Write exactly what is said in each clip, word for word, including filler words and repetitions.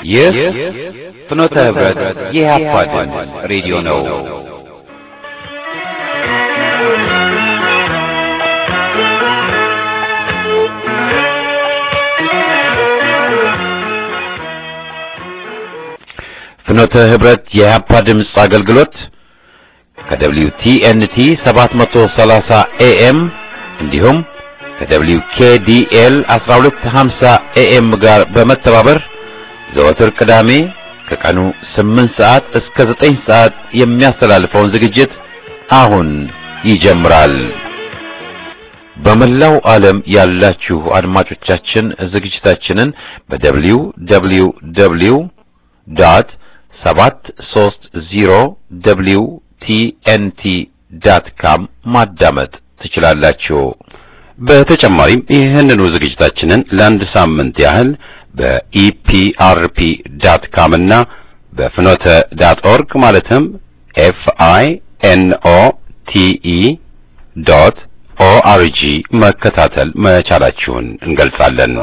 ይህ ፍኖተ ህብረት የኢህአፓ ድምፅ ሬዲዮ ነው። ፍኖተ ህብረት የኢህአፓ ድምፅ አገልግሎት ከደብሊው ቲ ኤን ቲ ሰባት መቶ ሰላሳ ኤኤም እንዲሁም ከደብሊው ኬ ዲ ኤል አስራ ሁለት ሀምሳ ኤኤም ጋር በመተባበር ዘወትር ቅዳሜ ከቀኑ ስምንት ሰዓት እስከ ዘጠኝ ሰዓት የሚያስተላልፈውን ዝግጅት አሁን ይጀምራል። በመላው ዓለም ያላችሁ አድማጮቻችን ዝግጅታችንን በደብሊው ደብሊው ደብሊው ዶት ሰባት ሶስት ዜሮ ደብሊው ቲ ኤን ቲ ዶት ኮም ማዳመጥ ትችላላችሁ። በተጨማሪም ይህንኑ ዝግጅታችንን ለአንድ ሳምንት ያህል በኢፒአርፒ ዶት ኮም እና በፍኖተ ዶት ኦርግ ማለትም ኤፍ አይ ኤን ኦ ቲ ኢ ዶት ኦ አር ጂ መከታተል መቻላችሁን እንገልጻለን።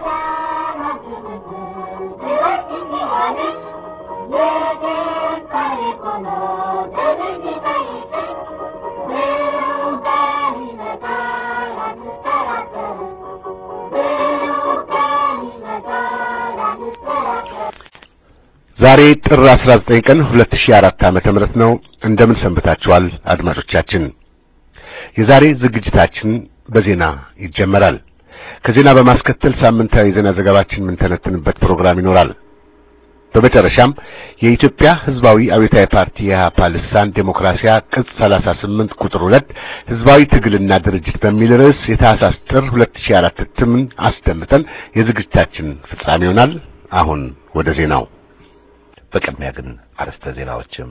ዛሬ ጥር አስራ ዘጠኝ ቀን ሁለት ሺህ አራት ዓመተ ምህረት ነው። እንደምን ሰንብታችኋል አድማጮቻችን? የዛሬ ዝግጅታችን በዜና ይጀመራል። ከዜና በማስከተል ሳምንታዊ ዜና ዘገባችን ምን ተነተንበት ፕሮግራም ይኖራል። በመጨረሻም የኢትዮጵያ ህዝባዊ አብዮታዊ ፓርቲ የኢህአፓ ልሳን ዴሞክራሲያ ቅጽ ሰላሳ ስምንት ቁጥር ሁለት ህዝባዊ ትግልና ድርጅት በሚል ርዕስ የታህሳስ ጥር ሁለት ሺህ አራት እትምን አስደምጠን የዝግጅታችን ፍጻሜ ይሆናል። አሁን ወደ ዜናው። በቅድሚያ ግን አርዕስተ ዜናዎችም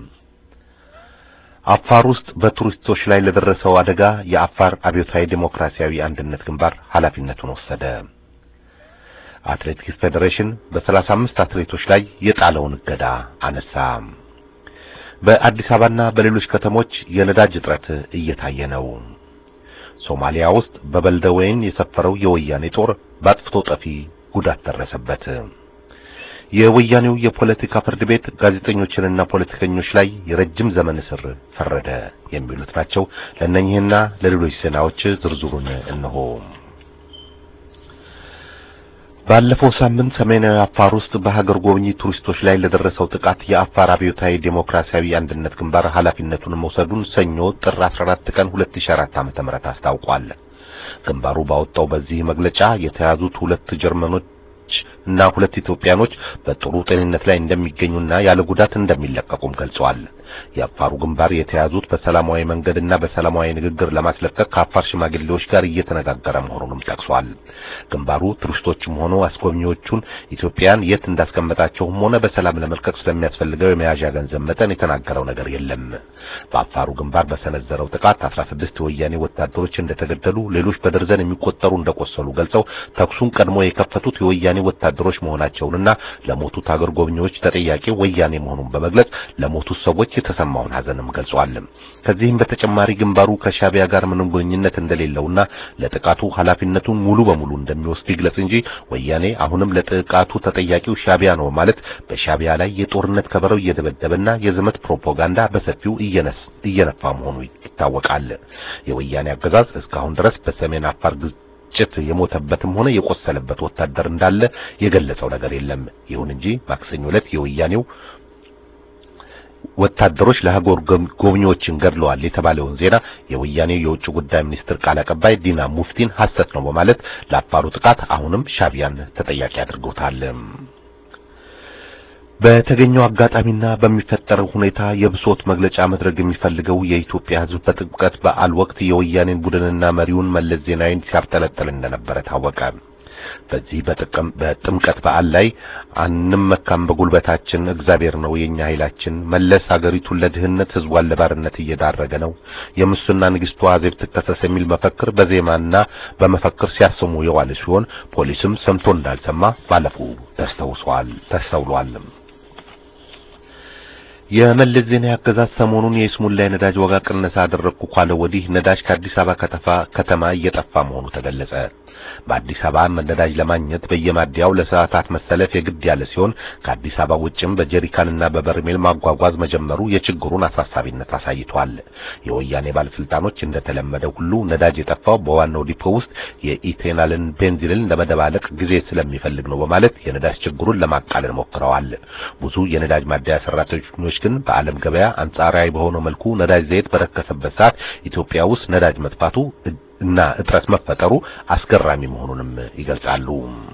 አፋር ውስጥ በቱሪስቶች ላይ ለደረሰው አደጋ የአፋር አብዮታዊ ዴሞክራሲያዊ አንድነት ግንባር ኃላፊነቱን ወሰደ። አትሌቲክስ ፌዴሬሽን በሰላሳ አምስት አትሌቶች ላይ የጣለውን እገዳ አነሳ። በአዲስ አበባና በሌሎች ከተሞች የነዳጅ እጥረት እየታየ ነው። ሶማሊያ ውስጥ በበልደወይን የሰፈረው የወያኔ ጦር በአጥፍቶ ጠፊ ጉዳት ደረሰበት። የወያኔው የፖለቲካ ፍርድ ቤት ጋዜጠኞችንና ፖለቲከኞች ላይ የረጅም ዘመን እስር ፈረደ። የሚሉት ናቸው። ለእነኚህና ለሌሎች ዜናዎች ዝርዝሩን እነሆ። ባለፈው ሳምንት ሰሜናዊ አፋር ውስጥ በሀገር ጎብኚ ቱሪስቶች ላይ ለደረሰው ጥቃት የአፋር አብዮታዊ ዴሞክራሲያዊ አንድነት ግንባር ኃላፊነቱን መውሰዱን ሰኞ ጥር አስራ አራት ቀን ሁለት ሺህ አራት ዓመተ ምህረት አስታውቋል። ግንባሩ ባወጣው በዚህ መግለጫ የተያዙት ሁለት ጀርመኖች እና ሁለት ኢትዮጵያኖች በጥሩ ጤንነት ላይ እንደሚገኙና ያለ ጉዳት እንደሚለቀቁም ገልጸዋል። የአፋሩ ግንባር የተያዙት በሰላማዊ መንገድና በሰላማዊ ንግግር ለማስለቀቅ ከአፋር ሽማግሌዎች ጋር እየተነጋገረ መሆኑንም ጠቅሷል። ግንባሩ ቱሪስቶችም ሆኖ አስጎብኚዎቹን ኢትዮጵያን የት እንዳስቀመጣቸውም ሆነ በሰላም ለመልቀቅ ስለሚያስፈልገው የመያዣ ገንዘብ መጠን የተናገረው ነገር የለም። በአፋሩ ግንባር በሰነዘረው ጥቃት አስራ ስድስት የወያኔ ወታደሮች እንደተገደሉ፣ ሌሎች በደርዘን የሚቆጠሩ እንደቆሰሉ ገልጸው ተኩሱን ቀድሞ የከፈቱት የወያኔ ወታደሮች መሆናቸውንና ለሞቱት ሀገር ጎብኚዎች ተጠያቂ ወያኔ መሆኑን በመግለጽ ለሞቱት ሰዎች የተሰማውን ሐዘንም ገልጿል። ከዚህም በተጨማሪ ግንባሩ ከሻቢያ ጋር ምንም ግንኙነት እንደሌለውና ለጥቃቱ ኃላፊነቱን ሙሉ በሙሉ እንደሚወስድ ይግለጽ እንጂ ወያኔ አሁንም ለጥቃቱ ተጠያቂው ሻቢያ ነው ማለት በሻቢያ ላይ የጦርነት ከበረው እየደበደበና የዘመት ፕሮፓጋንዳ በሰፊው እየነስ እየነፋ መሆኑ ይታወቃል። የወያኔ አገዛዝ እስካሁን ድረስ በሰሜን አፋር ጭት የሞተበትም ሆነ የቆሰለበት ወታደር እንዳለ የገለጸው ነገር የለም። ይሁን እንጂ ማክሰኞ ዕለት የወያኔው ወታደሮች ለሀገር ጎብኚዎችን ገድለዋል የተባለውን ዜና የወያኔው የውጭ ጉዳይ ሚኒስትር ቃል አቀባይ ዲና ሙፍቲን ሐሰት ነው በማለት ለአፋሩ ጥቃት አሁንም ሻቢያን ተጠያቂ አድርገውታል። በተገኘው አጋጣሚና በሚፈጠረው ሁኔታ የብሶት መግለጫ መድረግ የሚፈልገው የኢትዮጵያ ሕዝብ በጥምቀት በዓል ወቅት የወያኔን ቡድንና መሪውን መለስ ዜናዊን ሲያብጠለጥል እንደነበረ ታወቀ። በዚህ በጥቅም በጥምቀት በዓል ላይ አንመካም በጉልበታችን እግዚአብሔር ነው የኛ ኃይላችን፣ መለስ ሀገሪቱን ለድህነት ሕዝቧን ለባርነት እየዳረገ ነው፣ የሙስና ንግስቷ አዜብ ትከሰስ የሚል መፈክር በዜማና በመፈክር ሲያሰሙ የዋለ ሲሆን ፖሊስም ሰምቶ እንዳልሰማ ባለፉ ተስተውሏል ተስተውሏል። የመለስ ዜናዊ አገዛዝ ሰሞኑን የይስሙላ ነዳጅ ዋጋ ቅነሳ አደረኩ ካለ ወዲህ ነዳጅ ከአዲስ አበባ ከተማ ከተማ እየጠፋ መሆኑ ተገለጸ። በአዲስ አበባ ነዳጅ ለማግኘት በየማደያው ለሰዓታት መሰለፍ የግድ ያለ ሲሆን ከአዲስ አበባ ውጭም በጀሪካንና በበርሜል ማጓጓዝ መጀመሩ የችግሩን አሳሳቢነት አሳይቷል። የወያኔ ባለስልጣኖች እንደተለመደው ሁሉ ነዳጅ የጠፋው በዋናው ዲፖ ውስጥ የኢቴናልን ቤንዚንን ለመደባለቅ ጊዜ ስለሚፈልግ ነው በማለት የነዳጅ ችግሩን ለማቃለል ሞክረዋል። ብዙ የነዳጅ ማደያ ሰራተኞች ግን በዓለም ገበያ አንጻራዊ በሆነ መልኩ ነዳጅ ዘይት በረከሰበት ሰዓት ኢትዮጵያ ውስጥ ነዳጅ መጥፋቱ እና እጥረት መፈጠሩ አስገራሚ መሆኑንም ይገልጻሉ።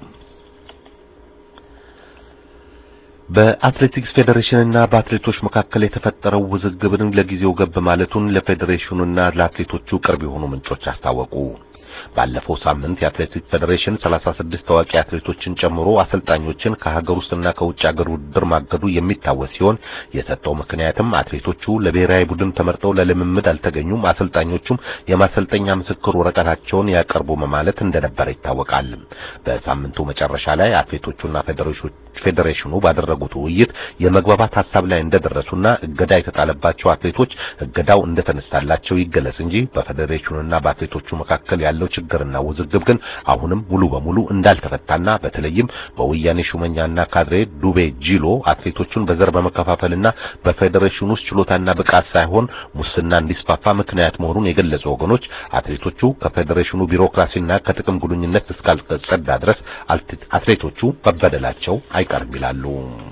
በአትሌቲክስ ፌዴሬሽንና በአትሌቶች መካከል የተፈጠረው ውዝግብን ለጊዜው ገብ ማለቱን ለፌዴሬሽኑና ለአትሌቶቹ ቅርብ የሆኑ ምንጮች አስታወቁ። ባለፈው ሳምንት የአትሌቲክስ ፌዴሬሽን ሰላሳ ስድስት ታዋቂ አትሌቶችን ጨምሮ አሰልጣኞችን ከሀገር ውስጥና ከውጭ ሀገር ውድድር ማገዱ የሚታወስ ሲሆን የሰጠው ምክንያትም አትሌቶቹ ለብሔራዊ ቡድን ተመርጠው ለልምምድ አልተገኙም፣ አሰልጣኞቹም የማሰልጠኛ ምስክር ወረቀታቸውን ያቀርቡ በማለት እንደነበረ ይታወቃል። በሳምንቱ መጨረሻ ላይ አትሌቶቹና ፌዴሬሽኑ ባደረጉት ውይይት የመግባባት ሐሳብ ላይ እንደደረሱና እገዳ የተጣለባቸው አትሌቶች እገዳው እንደተነሳላቸው ይገለጽ እንጂ በፌዴሬሽኑና በአትሌቶቹ መካከል ያለው ችግርና ውዝግብ ግን አሁንም ሙሉ በሙሉ እንዳልተፈታና በተለይም በወያኔ ሹመኛና ካድሬ ዱቤ ጂሎ አትሌቶቹን በዘር በመከፋፈልና በፌዴሬሽኑ ውስጥ ችሎታና ብቃት ሳይሆን ሙስና እንዲስፋፋ ምክንያት መሆኑን የገለጹ ወገኖች አትሌቶቹ ከፌዴሬሽኑ ቢሮክራሲና ከጥቅም ግንኙነት እስካልጸዳ ድረስ አትሌቶቹ መበደላቸው አይቀርም ይላሉ።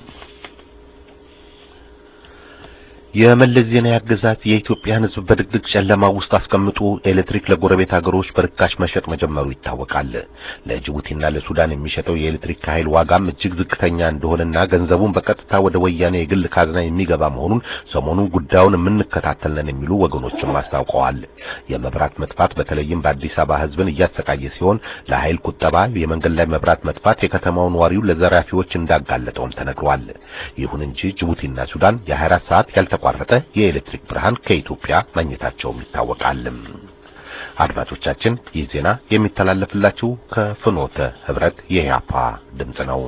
የመለስ ዜናዊ አገዛዝ የኢትዮጵያን ሕዝብ በድቅድቅ ጨለማ ውስጥ አስቀምጦ ኤሌክትሪክ ለጎረቤት ሀገሮች በርካሽ መሸጥ መጀመሩ ይታወቃል። ለጅቡቲና ለሱዳን የሚሸጠው የኤሌክትሪክ ኃይል ዋጋም እጅግ ዝቅተኛ እንደሆነና ገንዘቡን በቀጥታ ወደ ወያኔ የግል ካዝና የሚገባ መሆኑን ሰሞኑን ጉዳዩን የምንከታተል ነን የሚሉ ወገኖችም አስታውቀዋል። የመብራት መጥፋት በተለይም በአዲስ አበባ ሕዝብን እያሰቃየ ሲሆን ለኃይል ቁጠባ የመንገድ ላይ መብራት መጥፋት የከተማውን ነዋሪው ለዘራፊዎች እንዳጋለጠውም ተነግሯል። ይሁን እንጂ ጅቡቲና ሱዳን የሀያ አራት ሰዓት ያልተ ቋረጠ የኤሌክትሪክ ብርሃን ከኢትዮጵያ ማግኘታቸው ይታወቃል። አድማጮቻችን ይህ ዜና የሚተላለፍላችሁ ከፍኖተ ህብረት የኢህአፓ ድምጽ ነው።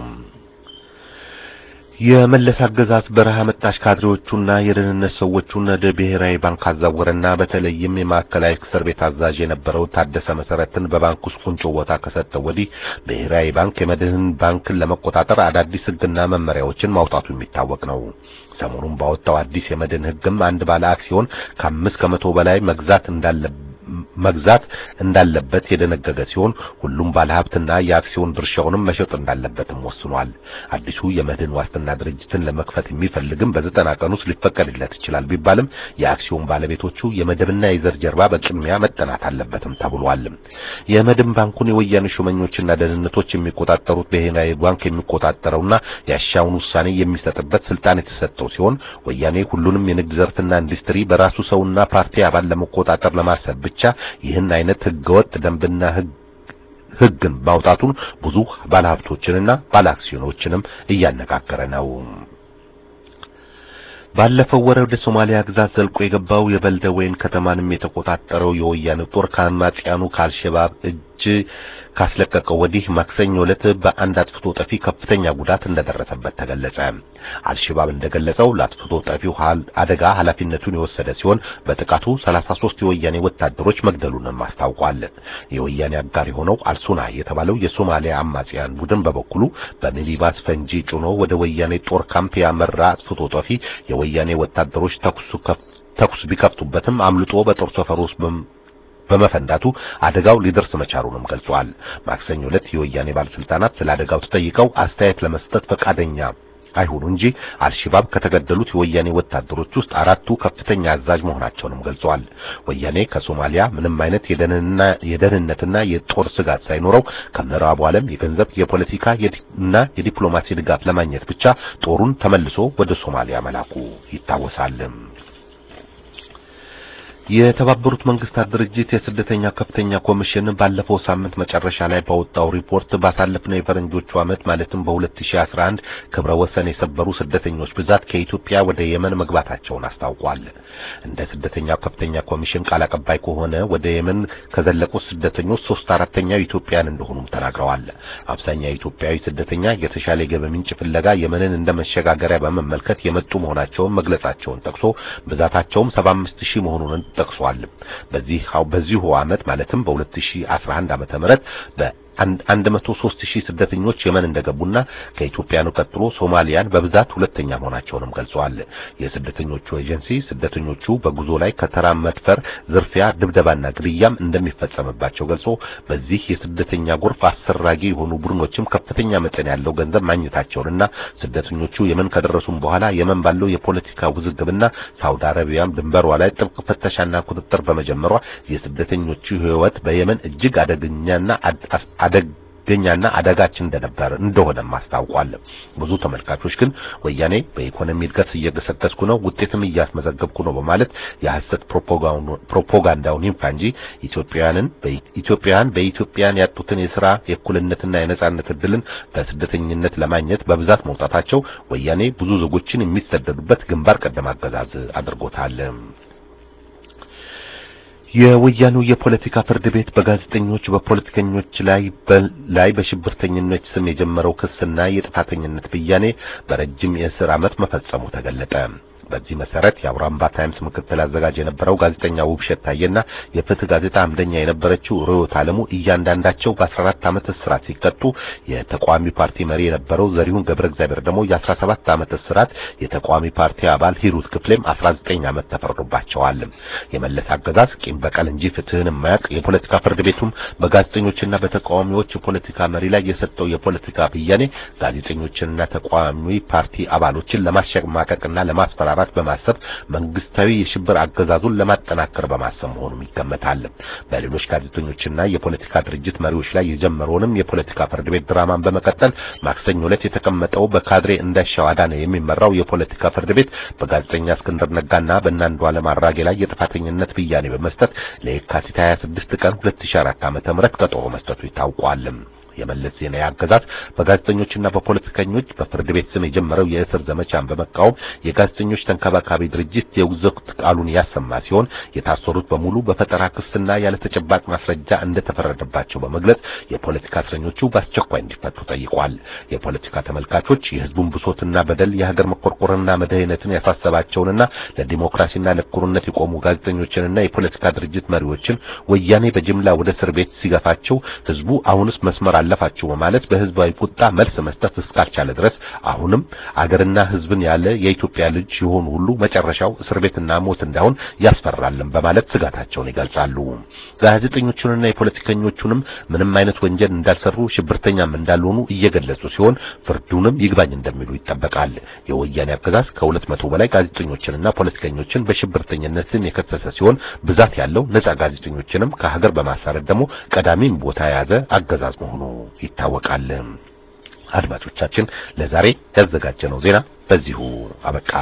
የመለስ አገዛዝ በረሃ መጣሽ ካድሬዎቹና የደህንነት ሰዎቹን ወደ ብሔራዊ ባንክ አዛወረና በተለይም የማዕከላዊ እስር ቤት አዛዥ የነበረው ታደሰ መሰረትን በባንክ ውስጥ ቁንጮ ቦታ ከሰጠው ወዲህ ብሔራዊ ባንክ የመድህን ባንክን ለመቆጣጠር አዳዲስ ህግና መመሪያዎችን ማውጣቱ የሚታወቅ ነው። ሰሞኑን ባወጣው አዲስ የመድህን ህግም አንድ ባለ አክሲዮን ከአምስት ከመቶ በላይ መግዛት እንዳለ መግዛት እንዳለበት የደነገገ ሲሆን ሁሉም ባለሀብትና የአክሲዮን ድርሻውንም መሸጥ እንዳለበትም ወስኗል። አዲሱ የመድህን ዋስትና ድርጅትን ለመክፈት የሚፈልግም በዘጠና ቀን ውስጥ ሊፈቀድለት ይችላል ቢባልም የአክሲዮን ባለቤቶቹ የመደብና የዘር ጀርባ በቅድሚያ መጠናት አለበትም ተብሏል። የመድህን ባንኩን የወያኔ ሹመኞችና ደህንነቶች የሚቆጣጠሩት ብሔራዊ ባንክ የሚቆጣጠረውና ያሻውን ውሳኔ የሚሰጥበት ስልጣን የተሰጠው ሲሆን ወያኔ ሁሉንም የንግድ ዘርፍና ኢንዱስትሪ በራሱ ሰውና ፓርቲ አባል ለመቆጣጠር ለማሰብ ብቻ ይህን አይነት ህገወጥ ደንብና ህግን ማውጣቱን ብዙ ባለሀብቶችንና ባለአክሲዮኖችንም እያነጋገረ ነው። ባለፈው ወር ወደ ሶማሊያ ግዛት ዘልቆ የገባው የበልደወይን ከተማንም የተቆጣጠረው የወያኔ ጦር ከአማጽያኑ ከአልሸባብ እጅ ካስለቀቀው ወዲህ ማክሰኞ ዕለት በአንድ አጥፍቶ ጠፊ ከፍተኛ ጉዳት እንደደረሰበት ተገለጸ። አልሸባብ እንደገለጸው ለአጥፍቶ ጠፊው አደጋ ኃላፊነቱን የወሰደ ሲሆን በጥቃቱ ሰላሳ ሶስት የወያኔ ወታደሮች መግደሉንም አስታውቋል። የወያኔ አጋር የሆነው አልሱና የተባለው የሶማሊያ አማጽያን ቡድን በበኩሉ በሚኒባስ ፈንጂ ጭኖ ወደ ወያኔ ጦር ካምፕ ያመራ አጥፍቶ ጠፊ የወያኔ ወታደሮች ተኩስ ተኩስ ቢከፍቱበትም አምልጦ በጦር ሰፈር ውስጥ በመፈንዳቱ አደጋው ሊደርስ መቻሉንም ገልጿል። ማክሰኞ ዕለት የወያኔ ባለስልጣናት ስለ አደጋው ተጠይቀው አስተያየት ለመስጠት ፈቃደኛ አይሁኑ እንጂ አልሸባብ ከተገደሉት የወያኔ ወታደሮች ውስጥ አራቱ ከፍተኛ አዛዥ መሆናቸውንም ገልጸዋል። ወያኔ ከሶማሊያ ምንም አይነት የደህንነትና የጦር ስጋት ሳይኖረው ከምዕራቡ ዓለም የገንዘብ የፖለቲካ እና የዲፕሎማሲ ድጋፍ ለማግኘት ብቻ ጦሩን ተመልሶ ወደ ሶማሊያ መላኩ ይታወሳል። የተባበሩት መንግስታት ድርጅት የስደተኛ ከፍተኛ ኮሚሽን ባለፈው ሳምንት መጨረሻ ላይ ባወጣው ሪፖርት ባሳለፍነው የፈረንጆቹ ዓመት ማለትም በ2011 ክብረ ወሰን የሰበሩ ስደተኞች ብዛት ከኢትዮጵያ ወደ የመን መግባታቸውን አስታውቋል። እንደ ስደተኛ ከፍተኛ ኮሚሽን ቃል አቀባይ ከሆነ ወደ የመን ከዘለቁት ስደተኞች ሶስት አራተኛው ኢትዮጵያን እንደሆኑም ተናግረዋል። አብዛኛው ኢትዮጵያዊ ስደተኛ የተሻለ ገቢ ምንጭ ፍለጋ የመንን እንደ መሸጋገሪያ በመመልከት የመጡ መሆናቸውን መግለጻቸውን ጠቅሶ ብዛታቸውም ሰባ አምስት ሺህ መሆኑን ጠቅሷል። በዚህ በዚሁ ዓመት ማለትም በ2011 ዓመተ ምህረት በ አንድ መቶ ሶስት ሺህ ስደተኞች የመን እንደገቡና ከኢትዮጵያኑ ቀጥሎ ሶማሊያን በብዛት ሁለተኛ መሆናቸውንም ገልጸዋል። የስደተኞቹ ኤጀንሲ ስደተኞቹ በጉዞ ላይ ከተራ መድፈር፣ ዝርፊያ፣ ድብደባና ግድያም እንደሚፈጸምባቸው ገልጾ በዚህ የስደተኛ ጎርፍ አሰራጊ የሆኑ ቡድኖችም ከፍተኛ መጠን ያለው ገንዘብ ማግኘታቸውንና ስደተኞቹ የመን ከደረሱም በኋላ የመን ባለው የፖለቲካ ውዝግብና ሳውዲ አረቢያም ድንበሯ ላይ ጥብቅ ፍተሻና ቁጥጥር በመጀመሯ የስደተኞቹ ሕይወት በየመን እጅግ አደገኛና አደገኛና አደጋች እንደነበር እንደሆነ ማስታውቋል። ብዙ ተመልካቾች ግን ወያኔ በኢኮኖሚ እድገት እየገሰገስኩ ነው፣ ውጤትም እያስመዘገብኩ ነው በማለት የሐሰት ፕሮፓጋንዳውን ይንፋ እንጂ ኢትዮጵያውያንን በኢትዮጵያውያን በኢትዮጵያን ያጡትን የሥራ የእኩልነትና የነጻነት እድልን በስደተኝነት ለማግኘት በብዛት መውጣታቸው ወያኔ ብዙ ዜጎችን የሚሰደዱበት ግንባር ቀደም አገዛዝ አድርጎታል። የወያኔው የፖለቲካ ፍርድ ቤት በጋዜጠኞች በፖለቲከኞች ላይ ላይ በሽብርተኝነት ስም የጀመረው ክስና የጥፋተኝነት ብያኔ በረጅም የእስር ዓመት መፈጸሙ ተገለጠ። በዚህ መሰረት የአውራምባ ታይምስ ምክትል አዘጋጅ የነበረው ጋዜጠኛ ውብሸት ታየና የፍትህ ጋዜጣ አምደኛ የነበረችው ሮዮት አለሙ እያንዳንዳቸው በ14 ዓመት እስራት ሲቀጡ የተቋሚ ፓርቲ መሪ የነበረው ዘሪሁን ገብረ እግዚአብሔር ደግሞ የ17 ዓመት እስራት የተቋሚ ፓርቲ አባል ሂሩት ክፍሌም አስራ ዘጠኝ ዓመት ተፈርዶባቸዋል። የመለስ አገዛዝ ቂም በቀል እንጂ ፍትህን የማያውቅ የፖለቲካ ፍርድ ቤቱም በጋዜጠኞችና በተቃዋሚዎች የፖለቲካ መሪ ላይ የሰጠው የፖለቲካ ብያኔ ጋዜጠኞችንና ተቃዋሚ ፓርቲ አባሎችን ለማሸማቀቅና ለማስፈራራት በማሰብ መንግስታዊ የሽብር አገዛዙን ለማጠናከር በማሰብ መሆኑን ይገመታል። በሌሎች ጋዜጠኞችና የፖለቲካ ድርጅት መሪዎች ላይ የጀመረውንም የፖለቲካ ፍርድ ቤት ድራማን በመቀጠል ማክሰኞ ዕለት የተቀመጠው በካድሬ እንዳሻው አዳነ የሚመራው የፖለቲካ ፍርድ ቤት በጋዜጠኛ እስክንድር ነጋና በእናንዱዓለም አራጌ ላይ የጥፋተኝነት ብያኔ በመስጠት ለየካቲት ሃያ ስድስት ቀን ሁለት ሺህ አራት ዓመተ ምህረት ቀጠሮ መስጠቱ ይታወቃል። የመለስ ዜናዊ አገዛዝ በጋዜጠኞችና በፖለቲከኞች በፍርድ ቤት ስም የጀመረው የእስር ዘመቻን በመቃወም የጋዜጠኞች ተንከባካቢ ድርጅት የውግዘት ቃሉን ያሰማ ሲሆን የታሰሩት በሙሉ በፈጠራ ክስና ያለ ተጨባጭ ማስረጃ እንደተፈረደባቸው በመግለጽ የፖለቲካ እስረኞቹ በአስቸኳይ እንዲፈቱ ጠይቋል። የፖለቲካ ተመልካቾች የህዝቡን ብሶትና በደል የሀገር መቆርቆርና መደህነትን ያሳሰባቸውንና ለዲሞክራሲና ለእኩልነት የቆሙ ጋዜጠኞችንና የፖለቲካ ድርጅት መሪዎችን ወያኔ በጅምላ ወደ እስር ቤት ሲገፋቸው ህዝቡ አሁንስ መስመር አለፋችሁ በማለት በህዝባዊ ቁጣ መልስ መስጠት እስካልቻለ ድረስ አሁንም አገርና ህዝብን ያለ የኢትዮጵያ ልጅ የሆኑ ሁሉ መጨረሻው እስር ቤትና ሞት እንዳይሆን ያስፈራልን በማለት ስጋታቸውን ይገልጻሉ። ጋዜጠኞቹንና የፖለቲከኞቹንም ምንም አይነት ወንጀል እንዳልሰሩ ሽብርተኛም እንዳልሆኑ እየገለጹ ሲሆን ፍርዱንም ይግባኝ እንደሚሉ ይጠበቃል። የወያኔ አገዛዝ ከሁለት መቶ በላይ ጋዜጠኞችንና ፖለቲከኞችን በሽብርተኝነት የከሰሰ ሲሆን ብዛት ያለው ነፃ ጋዜጠኞችንም ከሀገር በማሳረድ ደግሞ ቀዳሚን ቦታ የያዘ አገዛዝ መሆኑ ይታወቃል። አድማጮቻችን ለዛሬ ያዘጋጀነው ዜና በዚሁ አበቃ።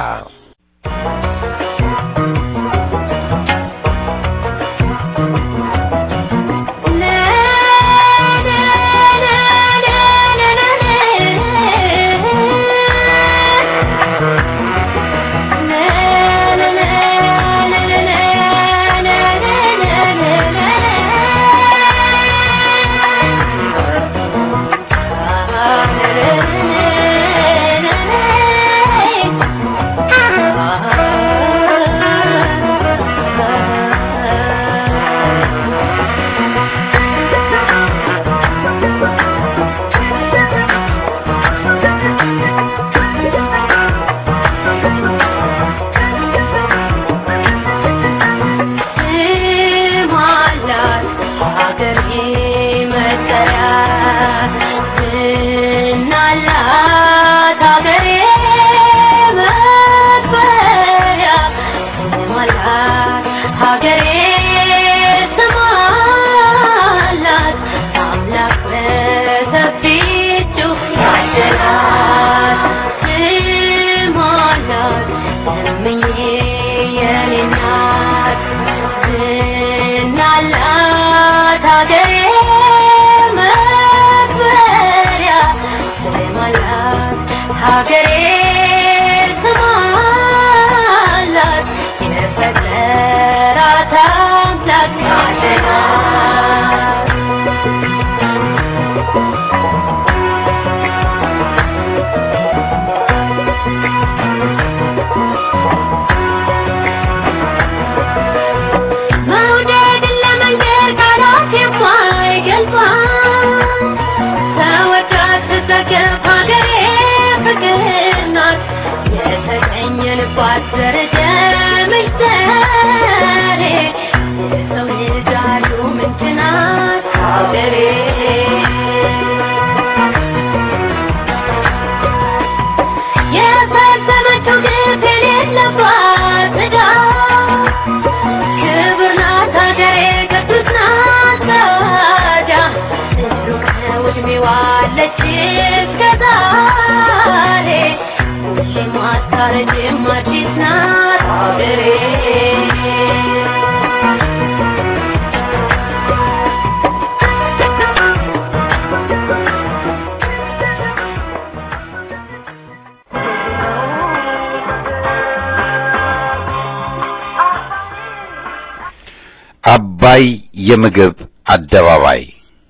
አባይ የምግብ አደባባይ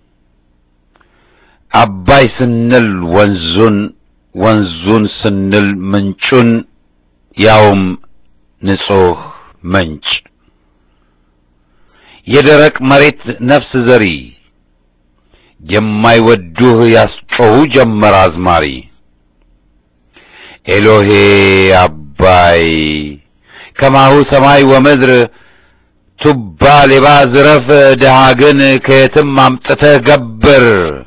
አባይ ስንል ወንዙን ወንዙን ስንል ምንጩን ያውም ንጹህ ምንጭ የደረቅ መሬት ነፍስ ዘሪ የማይወዱህ ያስጮሁ ጀመር አዝማሪ ኤሎሄ አባይ ከማሁ ሰማይ ወምድር ቱባ ሌባ ዝረፍ ደሃግን ከየትም አምጥተህ ገብር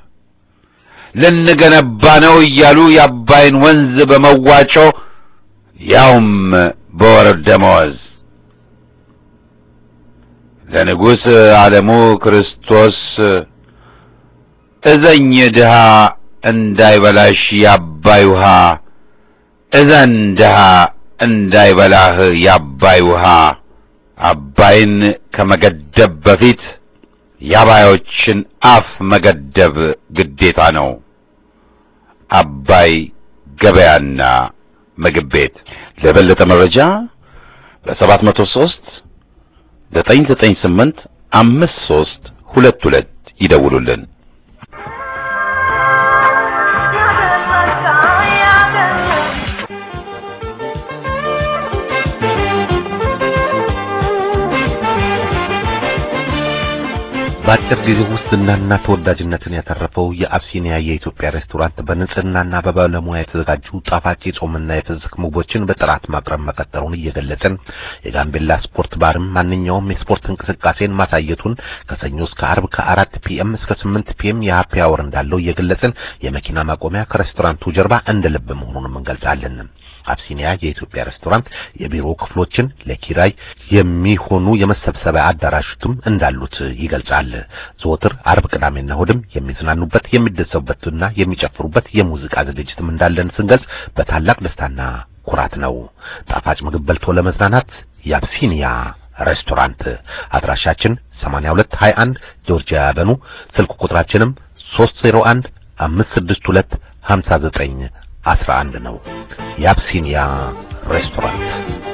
ልንገነባ ነው እያሉ የአባይን ወንዝ በመዋጮ ያውም በወር ደመወዝ ለንጉሥ ዓለሙ ክርስቶስ እዘኝ ድሃ እንዳይበላሽ የአባይ ውሃ እዘን ድሃ እንዳይበላህ የአባይ ውሃ አባይን ከመገደብ በፊት ያባዮችን አፍ መገደብ ግዴታ ነው። አባይ ገበያና ምግብ ቤት። ለበለጠ መረጃ በሰባት መቶ ሶስት ዘጠኝ ዘጠኝ ስምንት አምስት ሶስት ሁለት ሁለት ይደውሉልን። በአጭር ጊዜ ውስጥ ዝናና ተወዳጅነትን ያተረፈው የአብሲኒያ የኢትዮጵያ ሬስቶራንት በንጽህናና በባለሙያ የተዘጋጁ ጣፋጭ የጾምና የፍስክ ምግቦችን በጥራት ማቅረብ መቀጠሉን እየገለጸን የጋምቤላ ስፖርት ባርም ማንኛውም የስፖርት እንቅስቃሴን ማሳየቱን ከሰኞ እስከ ዓርብ ከአራት ፒኤም እስከ ስምንት ፒኤም የሃፒ አወር እንዳለው እየገለጸን የመኪና ማቆሚያ ከሬስቶራንቱ ጀርባ እንደ ልብ መሆኑን እንገልጻለን። አብሲኒያ የኢትዮጵያ ሬስቶራንት የቢሮ ክፍሎችን ለኪራይ የሚሆኑ የመሰብሰቢያ አዳራሾችም እንዳሉት ይገልጻል። ዘወትር ዓርብ ቅዳሜና እሁድም የሚዝናኑበት የሚደሰቡበትና የሚጨፍሩበት የሙዚቃ ዝግጅትም እንዳለን ስንገልጽ በታላቅ ደስታና ኩራት ነው። ጣፋጭ ምግብ በልቶ ለመዝናናት የአብሲኒያ ሬስቶራንት አድራሻችን ሰማንያ ሁለት ሀያ አንድ ጆርጂያ አቨኑ ስልክ ቁጥራችንም ሶስት ዜሮ አንድ አምስት ስድስት ሁለት ሀምሳ ዘጠኝ አስራ አንድ ነው። የአብሲኒያ ሬስቶራንት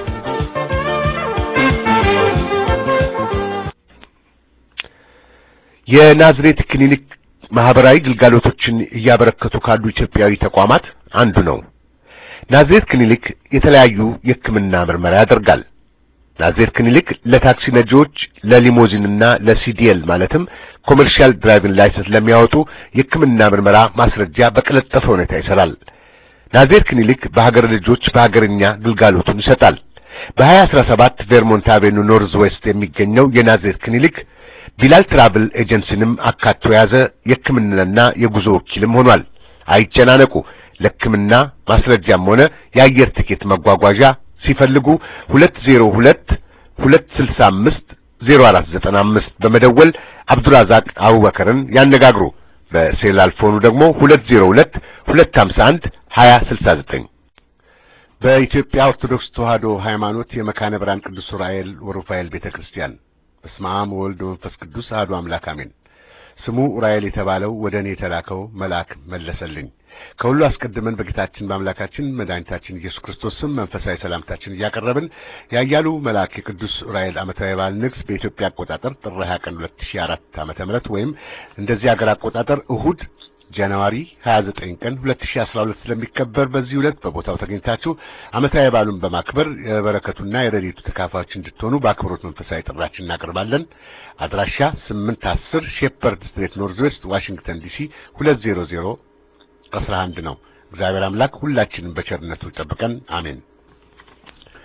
የናዝሬት ክሊኒክ ማህበራዊ ግልጋሎቶችን እያበረከቱ ካሉ ኢትዮጵያዊ ተቋማት አንዱ ነው። ናዝሬት ክሊኒክ የተለያዩ የሕክምና ምርመራ ያደርጋል። ናዝሬት ክሊኒክ ለታክሲ ነጂዎች፣ ለሊሞዚንና ለሲዲኤል ማለትም ኮመርሻል ድራይቪንግ ላይሰንስ ለሚያወጡ የሕክምና ምርመራ ማስረጃ በቀለጠፈ ሁኔታ ይሰራል። ናዝሬት ክሊኒክ በሀገር ልጆች በሀገርኛ ግልጋሎቱን ይሰጣል። በሀያ አስራ ሰባት ቬርሞንት አቬኑ ኖርዝ ዌስት የሚገኘው የናዝሬት ክሊኒክ ቢላል ትራቭል ኤጀንሲንም አካቶ ያዘ የሕክምናና የጉዞ ወኪልም ሆኗል። አይጨናነቁ። ለሕክምና ማስረጃም ሆነ የአየር ትኬት መጓጓዣ ሲፈልጉ ሁለት ዜሮ ሁለት ሁለት ስልሳ አምስት ዜሮ አራት ዘጠና አምስት በመደወል አብዱራዛቅ አቡበከርን ያነጋግሩ። በሴላል ፎኑ ደግሞ ሁለት ዜሮ ሁለት ሁለት ሀምሳ አንድ ሀያ ስልሳ ዘጠኝ። በኢትዮጵያ ኦርቶዶክስ ተዋሕዶ ሃይማኖት የመካነ ብርሃን ቅዱስ ዑራኤል ወሩፋኤል ቤተክርስቲያን በስመ አብ ወወልድ ወመንፈስ ቅዱስ አሐዱ አምላክ አሜን። ስሙ ዑራኤል የተባለው ወደ እኔ የተላከው መልአክ መለሰልኝ። ከሁሉ አስቀድመን በጌታችን በአምላካችን መድኃኒታችን ኢየሱስ ክርስቶስ ስም መንፈሳዊ ሰላምታችን እያቀረብን ያያሉ መልአክ የቅዱስ ዑራኤል ዓመታዊ በዓል ንግስ በኢትዮጵያ አቆጣጠር ጥር ሃያ ቀን ሁለት ሺህ አራት ዓመተ ምህረት ወይም እንደዚህ ሀገር አቆጣጠር እሁድ ጃንዋሪ ሃያ ዘጠኝ ቀን ሁለት ሺህ አስራ ሁለት ስለሚከበር በዚህ ዕለት በቦታው ተገኝታችሁ ዓመታዊ በዓሉን በማክበር የበረከቱና የረድኤቱ ተካፋዮች እንድትሆኑ በአክብሮት መንፈሳዊ ጥሪያችንን እናቀርባለን። አድራሻ ስምንት አስር ሼፐርድ ስትሬት ኖርዝ ዌስት ዋሽንግተን ዲሲ ሁለት ዜሮ ዜሮ አስራ አንድ ነው። እግዚአብሔር አምላክ ሁላችንም በቸርነቱ ይጠብቀን። አሜን።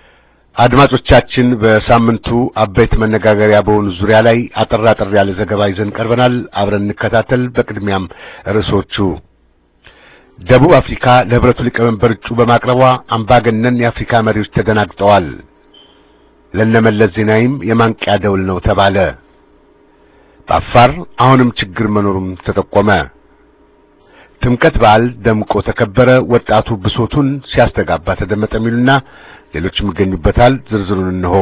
አድማጮቻችን በሳምንቱ አበይት መነጋገሪያ በሆኑ ዙሪያ ላይ አጠር አጠር ያለ ዘገባ ይዘን ቀርበናል። አብረን እንከታተል። በቅድሚያም ርዕሶቹ ደቡብ አፍሪካ ለህብረቱ ሊቀመንበር እጩ በማቅረቧ አምባገነን የአፍሪካ መሪዎች ተደናግጠዋል። ለነመለስ ዜናዊም የማንቂያ ደውል ነው ተባለ። በአፋር አሁንም ችግር መኖሩም ተጠቆመ። ጥምቀት በዓል ደምቆ ተከበረ። ወጣቱ ብሶቱን ሲያስተጋባ ተደመጠ የሚሉና ሌሎችም ይገኙበታል። ዝርዝሩን እንሆ።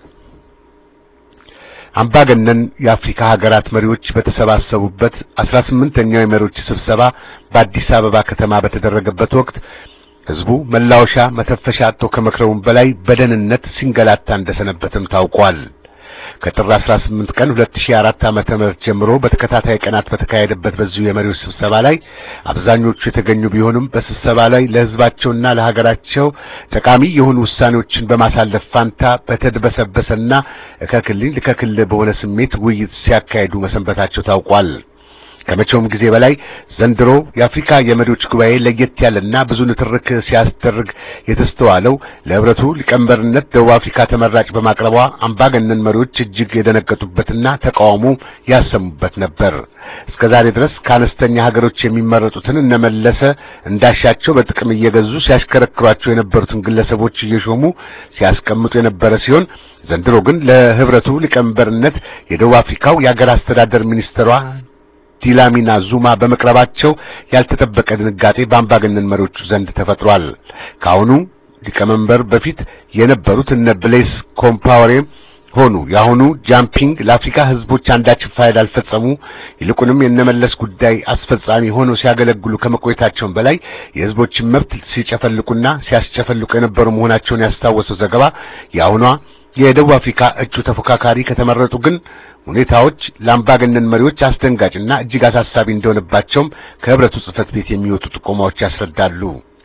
አምባገነን የአፍሪካ ሀገራት መሪዎች በተሰባሰቡበት አስራ ስምንተኛው የመሪዎች ስብሰባ በአዲስ አበባ ከተማ በተደረገበት ወቅት ህዝቡ መላወሻ መተፈሻ አጥቶ ከመክረውም በላይ በደህንነት ሲንገላታ እንደሰነበተም ታውቋል። ከጥር አስራ ስምንት ቀን ሁለት ሺህ አራት ዓመተ ምህረት ጀምሮ በተከታታይ ቀናት በተካሄደበት በዚሁ የመሪዎች ስብሰባ ላይ አብዛኞቹ የተገኙ ቢሆንም በስብሰባ ላይ ለህዝባቸውና ለሀገራቸው ጠቃሚ የሆኑ ውሳኔዎችን በማሳለፍ ፋንታ በተድበሰበሰና ከክልል ለክልል በሆነ ስሜት ውይይት ሲያካሂዱ መሰንበታቸው ታውቋል። ከመቼውም ጊዜ በላይ ዘንድሮ የአፍሪካ የመሪዎች ጉባኤ ለየት ያለና ብዙ ንትርክ ሲያስደርግ የተስተዋለው ለህብረቱ ሊቀመንበርነት ደቡብ አፍሪካ ተመራጭ በማቅረቧ አምባገነን መሪዎች እጅግ የደነገጡበትና ተቃውሞ ያሰሙበት ነበር። እስከዛሬ ድረስ ከአነስተኛ ሀገሮች የሚመረጡትን እነመለሰ እንዳሻቸው በጥቅም እየገዙ ሲያሽከረክሯቸው የነበሩትን ግለሰቦች እየሾሙ ሲያስቀምጡ የነበረ ሲሆን ዘንድሮ ግን ለህብረቱ ሊቀመንበርነት የደቡብ አፍሪካው የሀገር አስተዳደር ሚኒስትሯ ዲላሚና ዙማ በመቅረባቸው ያልተጠበቀ ድንጋጤ በአምባገነን መሪዎቹ ዘንድ ተፈጥሯል። ካሁኑ ሊቀመንበር በፊት የነበሩት እነ ብሌስ ኮምፓወሬ ሆኑ ያሁኑ ጃምፒንግ ለአፍሪካ ህዝቦች አንዳች ፋይዳ አልፈጸሙ። ይልቁንም የነመለስ ጉዳይ አስፈጻሚ ሆነው ሲያገለግሉ ከመቆየታቸው በላይ የህዝቦችን መብት ሲጨፈልቁና ሲያስጨፈልቁ የነበሩ መሆናቸውን ያስታወሰው ዘገባ ያሁኗ የደቡብ አፍሪካ እጩ ተፎካካሪ ከተመረጡ ግን ሁኔታዎች ለአምባገነን መሪዎች አስደንጋጭና እጅግ አሳሳቢ እንደሆነባቸውም ከህብረቱ ጽፈት ቤት የሚወጡ ጥቆማዎች ያስረዳሉ።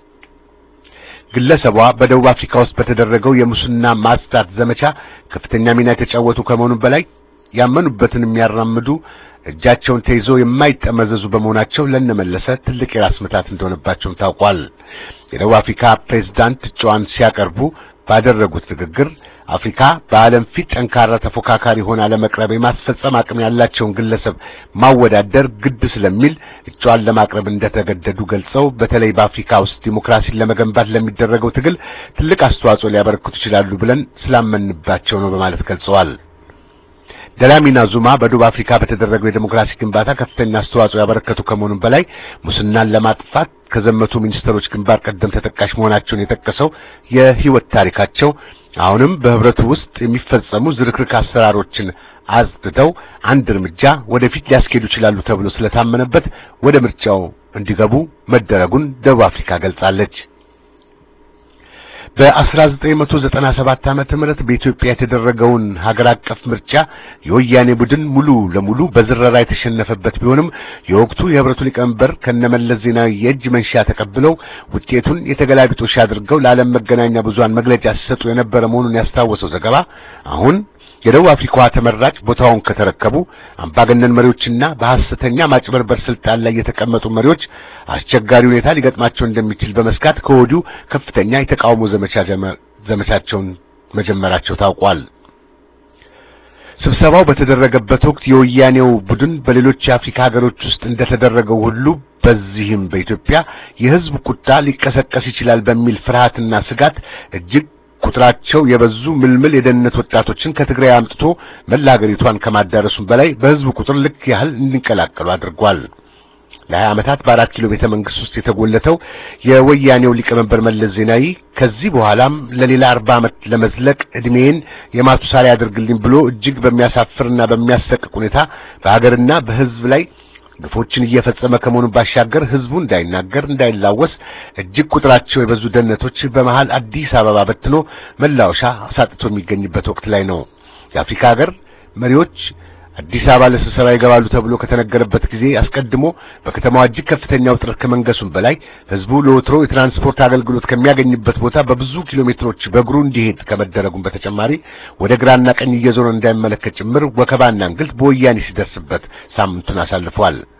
ግለሰቧ በደቡብ አፍሪካ ውስጥ በተደረገው የሙስና ማስጣት ዘመቻ ከፍተኛ ሚና የተጫወቱ ከመሆኑ በላይ ያመኑበትን የሚያራምዱ እጃቸውን ተይዞ የማይጠመዘዙ በመሆናቸው ለነመለሰ ትልቅ የራስ ምታት እንደሆነባቸው ታውቋል። የደቡብ አፍሪካ ፕሬዝዳንት እጩዋን ሲያቀርቡ ባደረጉት ንግግር አፍሪካ በዓለም ፊት ጠንካራ ተፎካካሪ ሆና ለመቅረብ የማስፈጸም አቅም ያላቸውን ግለሰብ ማወዳደር ግድ ስለሚል እጩዋን ለማቅረብ እንደተገደዱ ገልጸው በተለይ በአፍሪካ ውስጥ ዲሞክራሲን ለመገንባት ለሚደረገው ትግል ትልቅ አስተዋጽኦ ሊያበረክቱ ይችላሉ ብለን ስላመንባቸው ነው በማለት ገልጸዋል። ደላሚና ዙማ በደቡብ አፍሪካ በተደረገው የዲሞክራሲ ግንባታ ከፍተኛ አስተዋጽኦ ያበረከቱ ከመሆኑ በላይ ሙስናን ለማጥፋት ከዘመቱ ሚኒስትሮች ግንባር ቀደም ተጠቃሽ መሆናቸውን የጠቀሰው የህይወት ታሪካቸው አሁንም በህብረቱ ውስጥ የሚፈጸሙ ዝርክርክ አሰራሮችን አጽድተው አንድ እርምጃ ወደፊት ሊያስኬዱ ይችላሉ ተብሎ ስለታመነበት ወደ ምርጫው እንዲገቡ መደረጉን ደቡብ አፍሪካ ገልጻለች። በ1997 ዓመተ ምህረት በኢትዮጵያ የተደረገውን ሀገር አቀፍ ምርጫ የወያኔ ቡድን ሙሉ ለሙሉ በዝረራ የተሸነፈበት ቢሆንም የወቅቱ የህብረቱ ሊቀመንበር ከነመለስ ዜናዊ የእጅ መንሻ ተቀብለው ውጤቱን የተገላቢጦሽ አድርገው ለዓለም መገናኛ ብዙሃን መግለጫ ሲሰጡ የነበረ መሆኑን ያስታወሰው ዘገባ አሁን የደቡብ አፍሪካዋ ተመራጭ ቦታውን ከተረከቡ አምባገነን መሪዎችና በሐሰተኛ ማጭበርበር ስልጣን ላይ የተቀመጡ መሪዎች አስቸጋሪ ሁኔታ ሊገጥማቸው እንደሚችል በመስጋት ከወዲሁ ከፍተኛ የተቃውሞ ዘመቻ ዘመቻቸውን መጀመራቸው ታውቋል። ስብሰባው በተደረገበት ወቅት የወያኔው ቡድን በሌሎች የአፍሪካ ሀገሮች ውስጥ እንደተደረገው ሁሉ በዚህም በኢትዮጵያ የህዝብ ቁጣ ሊቀሰቀስ ይችላል በሚል ፍርሃትና ስጋት እጅግ ቁጥራቸው የበዙ ምልምል የደህንነት ወጣቶችን ከትግራይ አምጥቶ መላ ሀገሪቷን ከማዳረሱም በላይ በህዝብ ቁጥር ልክ ያህል እንዲቀላቀሉ አድርጓል። ለሀያ ዓመታት በአራት ኪሎ ቤተ መንግስት ውስጥ የተጎለተው የወያኔው ሊቀመንበር መለስ ዜናዊ ከዚህ በኋላም ለሌላ አርባ ዓመት ለመዝለቅ እድሜን የማቱሳሌ ያድርግልኝ ብሎ እጅግ በሚያሳፍርና በሚያሰቅቅ ሁኔታ በሀገርና በህዝብ ላይ ግፎችን እየፈጸመ ከመሆኑ ባሻገር ህዝቡ እንዳይናገር እንዳይላወስ እጅግ ቁጥራቸው የበዙ ደህንነቶች በመሃል አዲስ አበባ በትኖ መላወሻ አሳጥቶ የሚገኝበት ወቅት ላይ ነው። የአፍሪካ ሀገር መሪዎች አዲስ አበባ ለስብሰባ ይገባሉ ተብሎ ከተነገረበት ጊዜ አስቀድሞ በከተማዋ እጅግ ከፍተኛ ውጥረት ከመንገሱም በላይ ህዝቡ ለወትሮ የትራንስፖርት አገልግሎት ከሚያገኝበት ቦታ በብዙ ኪሎ ሜትሮች በእግሩ እንዲሄድ ከመደረጉም በተጨማሪ ወደ ግራና ቀኝ እየዞረ እንዳይመለከት ጭምር ወከባና እንግልት በወያኔ ሲደርስበት ሳምንቱን አሳልፏል።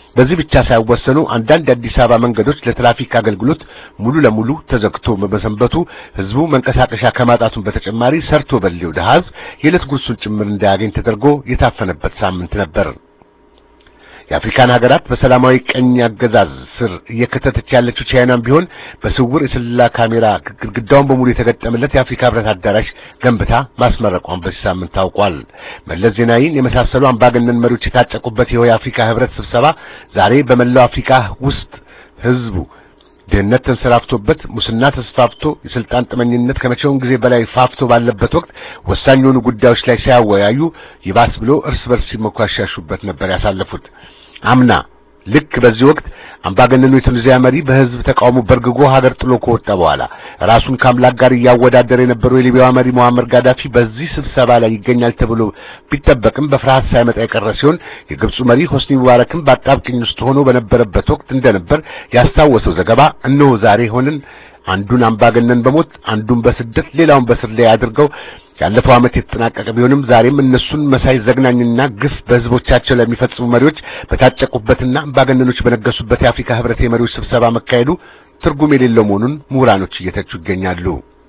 በዚህ ብቻ ሳይወሰኑ አንዳንድ የአዲስ አበባ መንገዶች ለትራፊክ አገልግሎት ሙሉ ለሙሉ ተዘግቶ በመሰንበቱ ህዝቡ መንቀሳቀሻ ከማጣቱን በተጨማሪ ሰርቶ በሌው ድሃ ህዝብ የዕለት ጉርሱን ጭምር እንዳያገኝ ተደርጎ የታፈነበት ሳምንት ነበር። የአፍሪካን ሀገራት በሰላማዊ ቀኝ አገዛዝ ስር እየከተተች ያለችው ቻይናም ቢሆን በስውር የስለላ ካሜራ ግድግዳውን በሙሉ የተገጠመለት የአፍሪካ ህብረት አዳራሽ ገንብታ ማስመረቋን በዚህ ሳምንት ታውቋል። መለስ ዜናዊን የመሳሰሉ አምባገነን መሪዎች የታጨቁበት ይኸው የአፍሪካ ህብረት ስብሰባ ዛሬ በመላው አፍሪካ ውስጥ ህዝቡ ድህነት ተንሰራፍቶበት ሙስና ተስፋፍቶ የስልጣን ጥመኝነት ከመቼውም ጊዜ በላይ ፋፍቶ ባለበት ወቅት ወሳኝ የሆኑ ጉዳዮች ላይ ሳይወያዩ ይባስ ብሎ እርስ በርስ ሲመኳሻሹበት ነበር ያሳለፉት። አምና ልክ በዚህ ወቅት አምባገነኑ የቱኒዚያ መሪ በህዝብ ተቃውሞ በርግጎ ሀገር ጥሎ ከወጣ በኋላ ራሱን ከአምላክ ጋር ያወዳደረ የነበረው የሊቢያው መሪ ሙአመር ጋዳፊ በዚህ ስብሰባ ላይ ይገኛል ተብሎ ቢጠበቅም በፍርሃት ሳይመጣ የቀረ ሲሆን የግብፁ መሪ ሆስኒ ሙባረክም በአጣብቂኝ ውስጥ ሆኖ በነበረበት ወቅት እንደነበር ያስታወሰው ዘገባ እነሆ ዛሬ ሆነን አንዱን አምባገነን በሞት አንዱን በስደት ሌላውን በስር ላይ አድርገው ያለፈው ዓመት የተጠናቀቀ ቢሆንም ዛሬም እነሱን መሳይ ዘግናኝና ግፍ በህዝቦቻቸው ላይ የሚፈጽሙ መሪዎች በታጨቁበትና አምባገነኖች በነገሱበት የአፍሪካ ህብረት የመሪዎች ስብሰባ መካሄዱ ትርጉም የሌለው መሆኑን ምሁራኖች እየተቹ ይገኛሉ።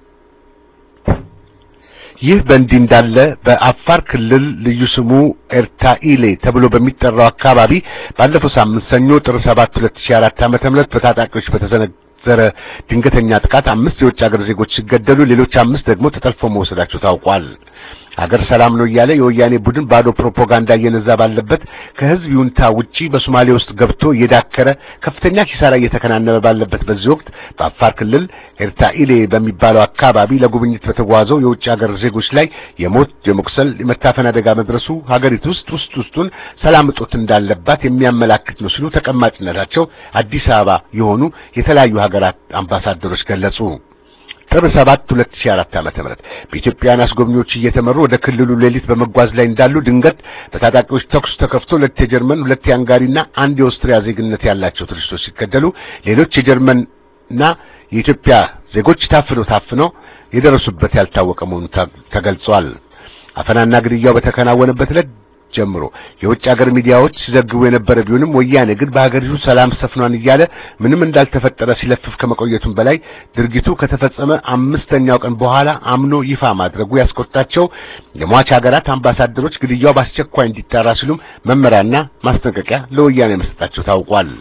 ይህ በእንዲህ እንዳለ በአፋር ክልል ልዩ ስሙ ኤርታኢሌ ተብሎ በሚጠራው አካባቢ ባለፈው ሳምንት ሰኞ ጥር ሰባት ሁለት ሺህ አራት ዓመተ ምህረት በታጣቂዎች በተሰነ ዘረ ድንገተኛ ጥቃት አምስት የውጭ ሀገር ዜጎች ሲገደሉ ሌሎች አምስት ደግሞ ተጠልፈው መወሰዳቸው ታውቋል። ሀገር ሰላም ነው እያለ የወያኔ ቡድን ባዶ ፕሮፓጋንዳ እየነዛ ባለበት ከህዝብ ይሁንታ ውጪ በሶማሌ ውስጥ ገብቶ የዳከረ ከፍተኛ ኪሳራ እየተከናነበ ባለበት በዚህ ወቅት በአፋር ክልል ኤርታኢሌ በሚባለው አካባቢ ለጉብኝት በተጓዘው የውጭ ሀገር ዜጎች ላይ የሞት የመቁሰል የመታፈን አደጋ መድረሱ ሀገሪቱ ውስጥ ውስጥ ውስጡን ሰላም እጦት እንዳለባት የሚያመላክት ነው ሲሉ ተቀማጭነታቸው አዲስ አበባ የሆኑ የተለያዩ ሀገራት አምባሳደሮች ገለጹ። ጥር ሰባት ሁለት ሺህ አራት ዓመተ ምህረት በኢትዮጵያውያን አስጎብኚዎች እየተመሩ ወደ ክልሉ ሌሊት በመጓዝ ላይ እንዳሉ ድንገት በታጣቂዎች ተኩስ ተከፍቶ ሁለት የጀርመን ሁለት የሃንጋሪና አንድ የኦስትሪያ ዜግነት ያላቸው ቱሪስቶች ሲገደሉ ሌሎች የጀርመንና የኢትዮጵያ ዜጎች ታፍነው ታፍነው የደረሱበት ያልታወቀ መሆኑ ተገልጿል። አፈናና ግድያው በተከናወነበት ዕለት ጀምሮ የውጭ ሀገር ሚዲያዎች ሲዘግቡ የነበረ ቢሆንም ወያኔ ግን በሀገሪቱ ሰላም ሰፍኗን እያለ ምንም እንዳልተፈጠረ ሲለፍፍ ከመቆየቱም በላይ ድርጊቱ ከተፈጸመ አምስተኛው ቀን በኋላ አምኖ ይፋ ማድረጉ ያስቆጣቸው የሟች ሀገራት አምባሳደሮች ግድያው በአስቸኳይ እንዲጣራ ሲሉም መመሪያና ማስጠንቀቂያ ለወያኔ መስጠታቸው ታውቋል።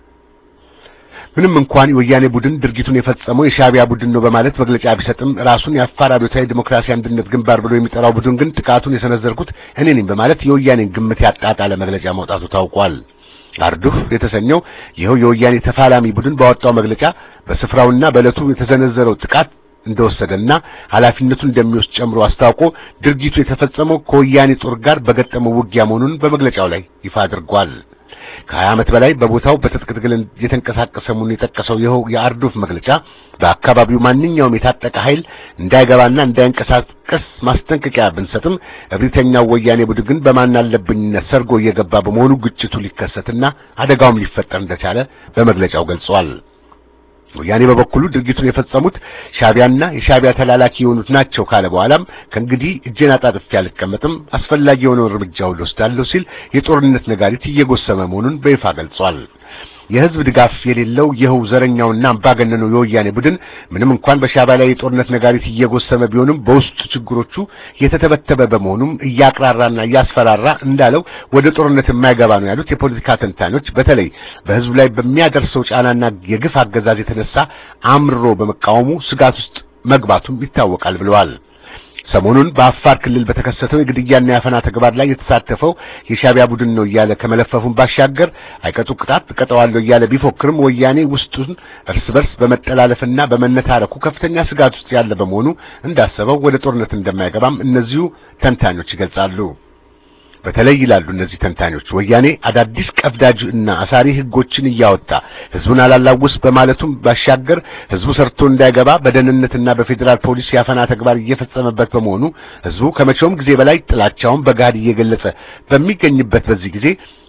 ምንም እንኳን የወያኔ ቡድን ድርጊቱን የፈጸመው የሻቢያ ቡድን ነው በማለት መግለጫ ቢሰጥም ራሱን የአፋር አብዮታዊ ዲሞክራሲ አንድነት ግንባር ብሎ የሚጠራው ቡድን ግን ጥቃቱን የሰነዘርኩት እኔ ነኝ በማለት የወያኔን ግምት ያጣጣለ መግለጫ ማውጣቱ ታውቋል። አርዱፍ የተሰኘው ይኸው የወያኔ ተፋላሚ ቡድን ባወጣው መግለጫ በስፍራውና በዕለቱ የተሰነዘረው ጥቃት እንደወሰደና ኃላፊነቱን እንደሚወስድ ጨምሮ አስታውቆ ድርጊቱ የተፈጸመው ከወያኔ ጦር ጋር በገጠመው ውጊያ መሆኑን በመግለጫው ላይ ይፋ አድርጓል። ከሀያ ዓመት በላይ በቦታው በትጥቅ ትግል የተንቀሳቀሰ መሆኑን የጠቀሰው ይኸው የአርዱፍ መግለጫ በአካባቢው ማንኛውም የታጠቀ ኃይል እንዳይገባና እንዳይንቀሳቀስ ማስጠንቀቂያ ብንሰጥም እብሪተኛው ወያኔ ቡድን ግን በማናለብኝነት ሰርጎ እየገባ በመሆኑ ግጭቱ ሊከሰትና አደጋውም ሊፈጠር እንደቻለ በመግለጫው ገልጿል። ወያኔ በበኩሉ ድርጊቱን የፈጸሙት ሻቢያና የሻቢያ ተላላኪ የሆኑት ናቸው ካለ በኋላም ከእንግዲህ እጄን አጣጥፌ አልቀመጥም አስፈላጊ የሆነውን እርምጃ ሁሉ ወስዳለሁ ሲል የጦርነት ነጋሪት እየጎሰመ መሆኑን በይፋ ገልጿል። የህዝብ ድጋፍ የሌለው ይኸው ዘረኛውና አምባገነኑ የወያኔ ቡድን ምንም እንኳን በሻቢያ ላይ የጦርነት ነጋሪት እየጎሰመ ቢሆንም በውስጥ ችግሮቹ የተተበተበ በመሆኑም እያቅራራና እያስፈራራ እንዳለው ወደ ጦርነት የማይገባ ነው ያሉት የፖለቲካ ተንታኞች በተለይ በህዝቡ ላይ በሚያደርሰው ጫናና የግፍ አገዛዝ የተነሳ አምርሮ በመቃወሙ ስጋት ውስጥ መግባቱም ይታወቃል ብለዋል። ሰሞኑን በአፋር ክልል በተከሰተው የግድያና ያፈና ተግባር ላይ የተሳተፈው የሻቢያ ቡድን ነው እያለ ከመለፈፉን ባሻገር አይቀጡ ቅጣት ቀጠዋለሁ እያለ ቢፎክርም ወያኔ ውስጡን እርስ በርስ በመጠላለፍና በመነታረኩ ከፍተኛ ስጋት ውስጥ ያለ በመሆኑ እንዳሰበው ወደ ጦርነት እንደማይገባም እነዚሁ ተንታኞች ይገልጻሉ። በተለይ ይላሉ እነዚህ ተንታኞች ወያኔ አዳዲስ ቀፍዳጅ እና አሳሪ ህጎችን እያወጣ ህዝቡን አላላውስ በማለቱም ባሻገር ህዝቡ ሰርቶ እንዳይገባ በደህንነትና በፌዴራል ፖሊስ ያፈና ተግባር እየፈጸመበት በመሆኑ ህዝቡ ከመቼውም ጊዜ በላይ ጥላቻውን በጋድ እየገለጸ በሚገኝበት በዚህ ጊዜ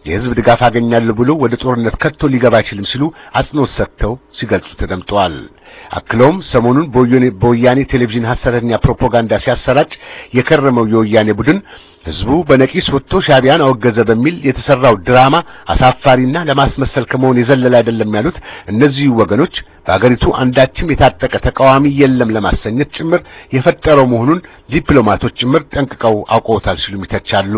የህዝብ ድጋፍ አገኛለሁ ብሎ ወደ ጦርነት ከቶ ሊገባ አይችልም ሲሉ አጽንኦት ሰጥተው ሲገልጹ ተደምጠዋል። አክለውም ሰሞኑን በወያኔ ቴሌቪዥን ሐሰተኛ ፕሮፓጋንዳ ሲያሰራጭ የከረመው የወያኔ ቡድን ህዝቡ በነቂስ ወጥቶ ሻዕቢያን አወገዘ በሚል የተሰራው ድራማ አሳፋሪና ለማስመሰል ከመሆን የዘለለ አይደለም ያሉት እነዚህ ወገኖች በአገሪቱ አንዳችም የታጠቀ ተቃዋሚ የለም ለማሰኘት ጭምር የፈጠረው መሆኑን ዲፕሎማቶች ጭምር ጠንቅቀው አውቀውታል ሲሉ ይተቻሉ።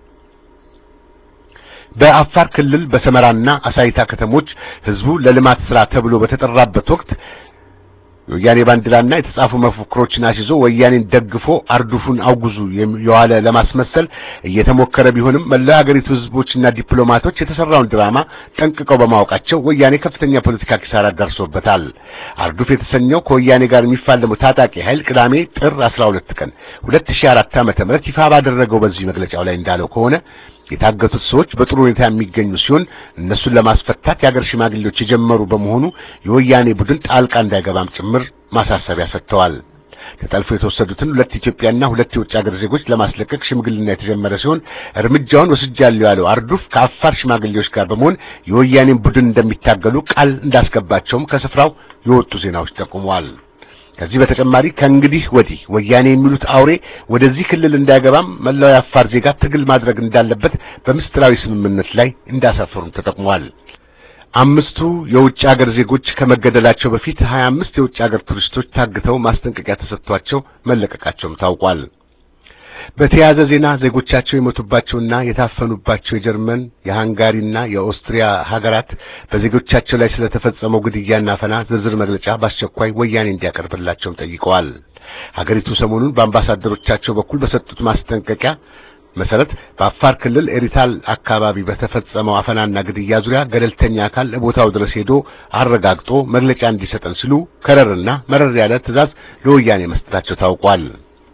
በአፋር ክልል በሰመራና አሳይታ ከተሞች ህዝቡ ለልማት ስራ ተብሎ በተጠራበት ወቅት ወያኔ ባንዲራና የተጻፉ መፈክሮችን አስይዞ ወያኔን ደግፎ አርዱፉን አውጉዙ የዋለ ለማስመሰል እየተሞከረ ቢሆንም መላው አገሪቱ ህዝቦችና ዲፕሎማቶች የተሰራውን ድራማ ጠንቅቀው በማወቃቸው ወያኔ ከፍተኛ ፖለቲካ ኪሳራ ደርሶበታል። አርዱፍ የተሰኘው ከወያኔ ጋር የሚፋለመው ታጣቂ ኃይል ቅዳሜ ጥር አስራ ሁለት ቀን ሁለት ሺህ አራት ዓመተ ምህረት ይፋ ባደረገው በዚህ መግለጫው ላይ እንዳለው ከሆነ የታገቱት ሰዎች በጥሩ ሁኔታ የሚገኙ ሲሆን እነሱን ለማስፈታት የአገር ሽማግሌዎች የጀመሩ በመሆኑ የወያኔ ቡድን ጣልቃ እንዳይገባም ጭምር ማሳሰቢያ ሰጥተዋል። ተጠልፎ የተወሰዱትን ሁለት ኢትዮጵያና ሁለት የውጭ ሀገር ዜጎች ለማስለቀቅ ሽምግልና የተጀመረ ሲሆን እርምጃውን ወስጃለሁ ያለው አርዱፍ ከአፋር ሽማግሌዎች ጋር በመሆን የወያኔን ቡድን እንደሚታገሉ ቃል እንዳስገባቸውም ከስፍራው የወጡ ዜናዎች ጠቁመዋል። ከዚህ በተጨማሪ ከእንግዲህ ወዲህ ወያኔ የሚሉት አውሬ ወደዚህ ክልል እንዳይገባም መላው የአፋር ዜጋ ትግል ማድረግ እንዳለበት በምስጢራዊ ስምምነት ላይ እንዳሰፈሩም ተጠቅሟል። አምስቱ የውጭ ሀገር ዜጎች ከመገደላቸው በፊት ሀያ አምስት የውጭ ሀገር ቱሪስቶች ታግተው ማስጠንቀቂያ ተሰጥቷቸው መለቀቃቸውም ታውቋል። በተያያዘ ዜና ዜጎቻቸው የሞቱባቸውና የታፈኑባቸው የጀርመን የሃንጋሪና የኦስትሪያ ሀገራት በዜጎቻቸው ላይ ስለተፈጸመው ግድያና አፈና ዝርዝር መግለጫ በአስቸኳይ ወያኔ እንዲያቀርብላቸው ጠይቀዋል። ሀገሪቱ ሰሞኑን በአምባሳደሮቻቸው በኩል በሰጡት ማስጠንቀቂያ መሰረት በአፋር ክልል ኤሪታል አካባቢ በተፈጸመው አፈናና ግድያ ዙሪያ ገለልተኛ አካል ለቦታው ድረስ ሄዶ አረጋግጦ መግለጫ እንዲሰጠን ሲሉ ከረርና መረር ያለ ትዕዛዝ ለወያኔ መስጠታቸው ታውቋል።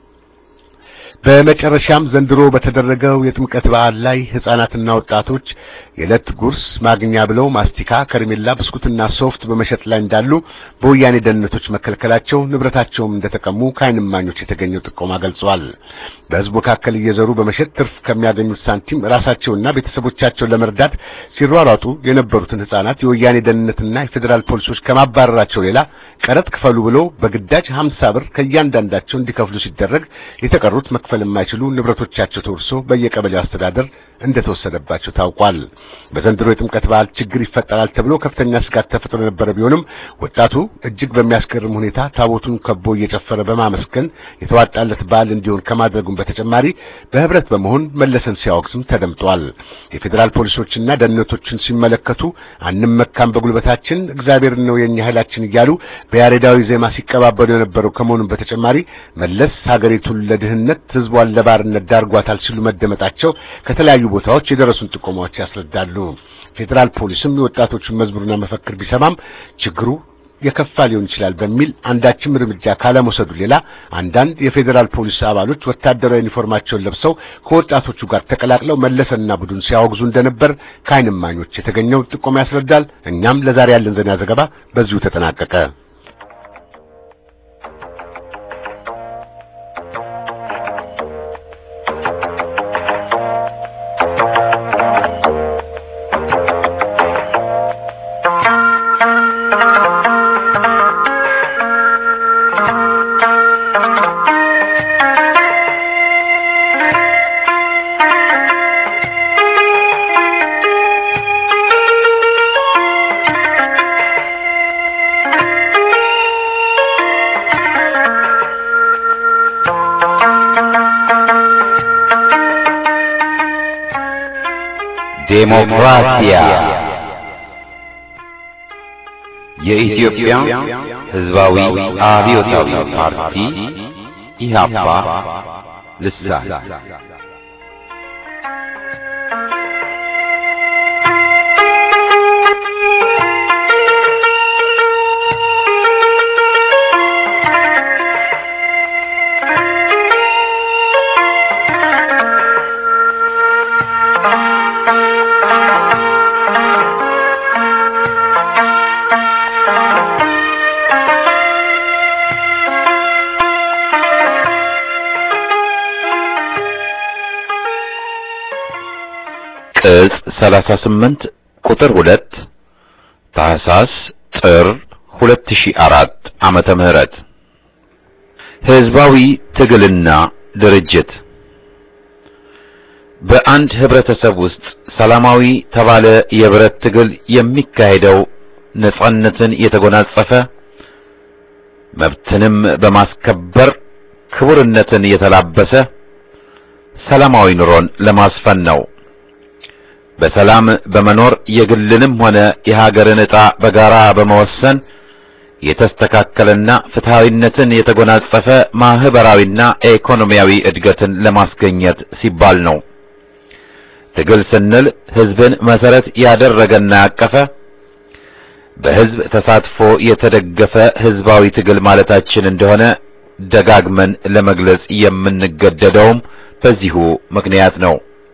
በመጨረሻም ዘንድሮ በተደረገው የጥምቀት በዓል ላይ ህፃናትና ወጣቶች የዕለት ጉርስ ማግኛ ብለው ማስቲካ፣ ከረሜላ፣ ብስኩትና ሶፍት በመሸጥ ላይ እንዳሉ በወያኔ ደህንነቶች መከልከላቸው ንብረታቸውም እንደተቀሙ ከዓይን እማኞች የተገኘው ጥቆማ ገልጿል። በህዝቡ መካከል እየዘሩ በመሸጥ ትርፍ ከሚያገኙት ሳንቲም ራሳቸውና ቤተሰቦቻቸውን ለመርዳት ሲሯሯጡ የነበሩትን ህፃናት የወያኔ ደህንነትና የፌዴራል ፖሊሶች ከማባረራቸው ሌላ ቀረጥ ክፈሉ ብለው በግዳጅ ሀምሳ ብር ከእያንዳንዳቸው እንዲከፍሉ ሲደረግ የተቀሩት መክፈል የማይችሉ ንብረቶቻቸው ተወርሶ በየቀበሌው አስተዳደር እንደተወሰደባቸው ታውቋል። በዘንድሮ የጥምቀት በዓል ችግር ይፈጠራል ተብሎ ከፍተኛ ስጋት ተፈጥሮ ነበር። ቢሆንም ወጣቱ እጅግ በሚያስገርም ሁኔታ ታቦቱን ከቦ እየጨፈረ በማመስገን የተዋጣለት በዓል እንዲሆን ከማድረጉም በተጨማሪ በህብረት በመሆን መለሰን ሲያወግዝም ተደምጧል። የፌዴራል ፖሊሶችና ደህንነቶችን ሲመለከቱ አንመካም በጉልበታችን እግዚአብሔር ነው የኛ ኃይላችን እያሉ በያሬዳዊ ዜማ ሲቀባበሉ የነበረው ከመሆኑም በተጨማሪ መለስ ሀገሪቱን ለድህነት ህዝቧን ለባርነት ዳርጓታል ሲሉ መደመጣቸው ከተለያዩ ቦታዎች የደረሱን ጥቆማዎች ያስረዳሉ። ፌዴራል ፖሊስም የወጣቶቹን መዝሙርና መፈክር ቢሰማም ችግሩ የከፋ ሊሆን ይችላል በሚል አንዳችም እርምጃ ካለመውሰዱ ሌላ አንዳንድ የፌዴራል ፖሊስ አባሎች ወታደራዊ ዩኒፎርማቸውን ለብሰው ከወጣቶቹ ጋር ተቀላቅለው መለሰና ቡድን ሲያወግዙ እንደነበር ከዓይን እማኞች የተገኘው ጥቆማ ያስረዳል። እኛም ለዛሬ ያለን ዜና ዘገባ በዚሁ ተጠናቀቀ። ዴሞክራሲያ የኢትዮጵያ ሕዝባዊ አብዮታዊ ፓርቲ ኢህአፓ ልሳን እጽ ሰላሳ ስምንት ቁጥር ሁለት ታህሳስ ጥር ሁለት ሺህ አራት ዓመተ ምህረት ህዝባዊ ትግልና ድርጅት በአንድ ህብረተሰብ ውስጥ ሰላማዊ ተባለ የብረት ትግል የሚካሄደው ነጻነትን የተጎናጸፈ መብትንም በማስከበር ክቡርነትን የተላበሰ ሰላማዊ ኑሮን ለማስፈን ነው። በሰላም በመኖር የግልንም ሆነ የሀገርን ዕጣ በጋራ በመወሰን የተስተካከለና ፍትሃዊነትን የተጎናጸፈ ማህበራዊና ኢኮኖሚያዊ እድገትን ለማስገኘት ሲባል ነው። ትግል ስንል ህዝብን መሰረት ያደረገና ያቀፈ በህዝብ ተሳትፎ የተደገፈ ህዝባዊ ትግል ማለታችን እንደሆነ ደጋግመን ለመግለጽ የምንገደደውም በዚሁ ምክንያት ነው።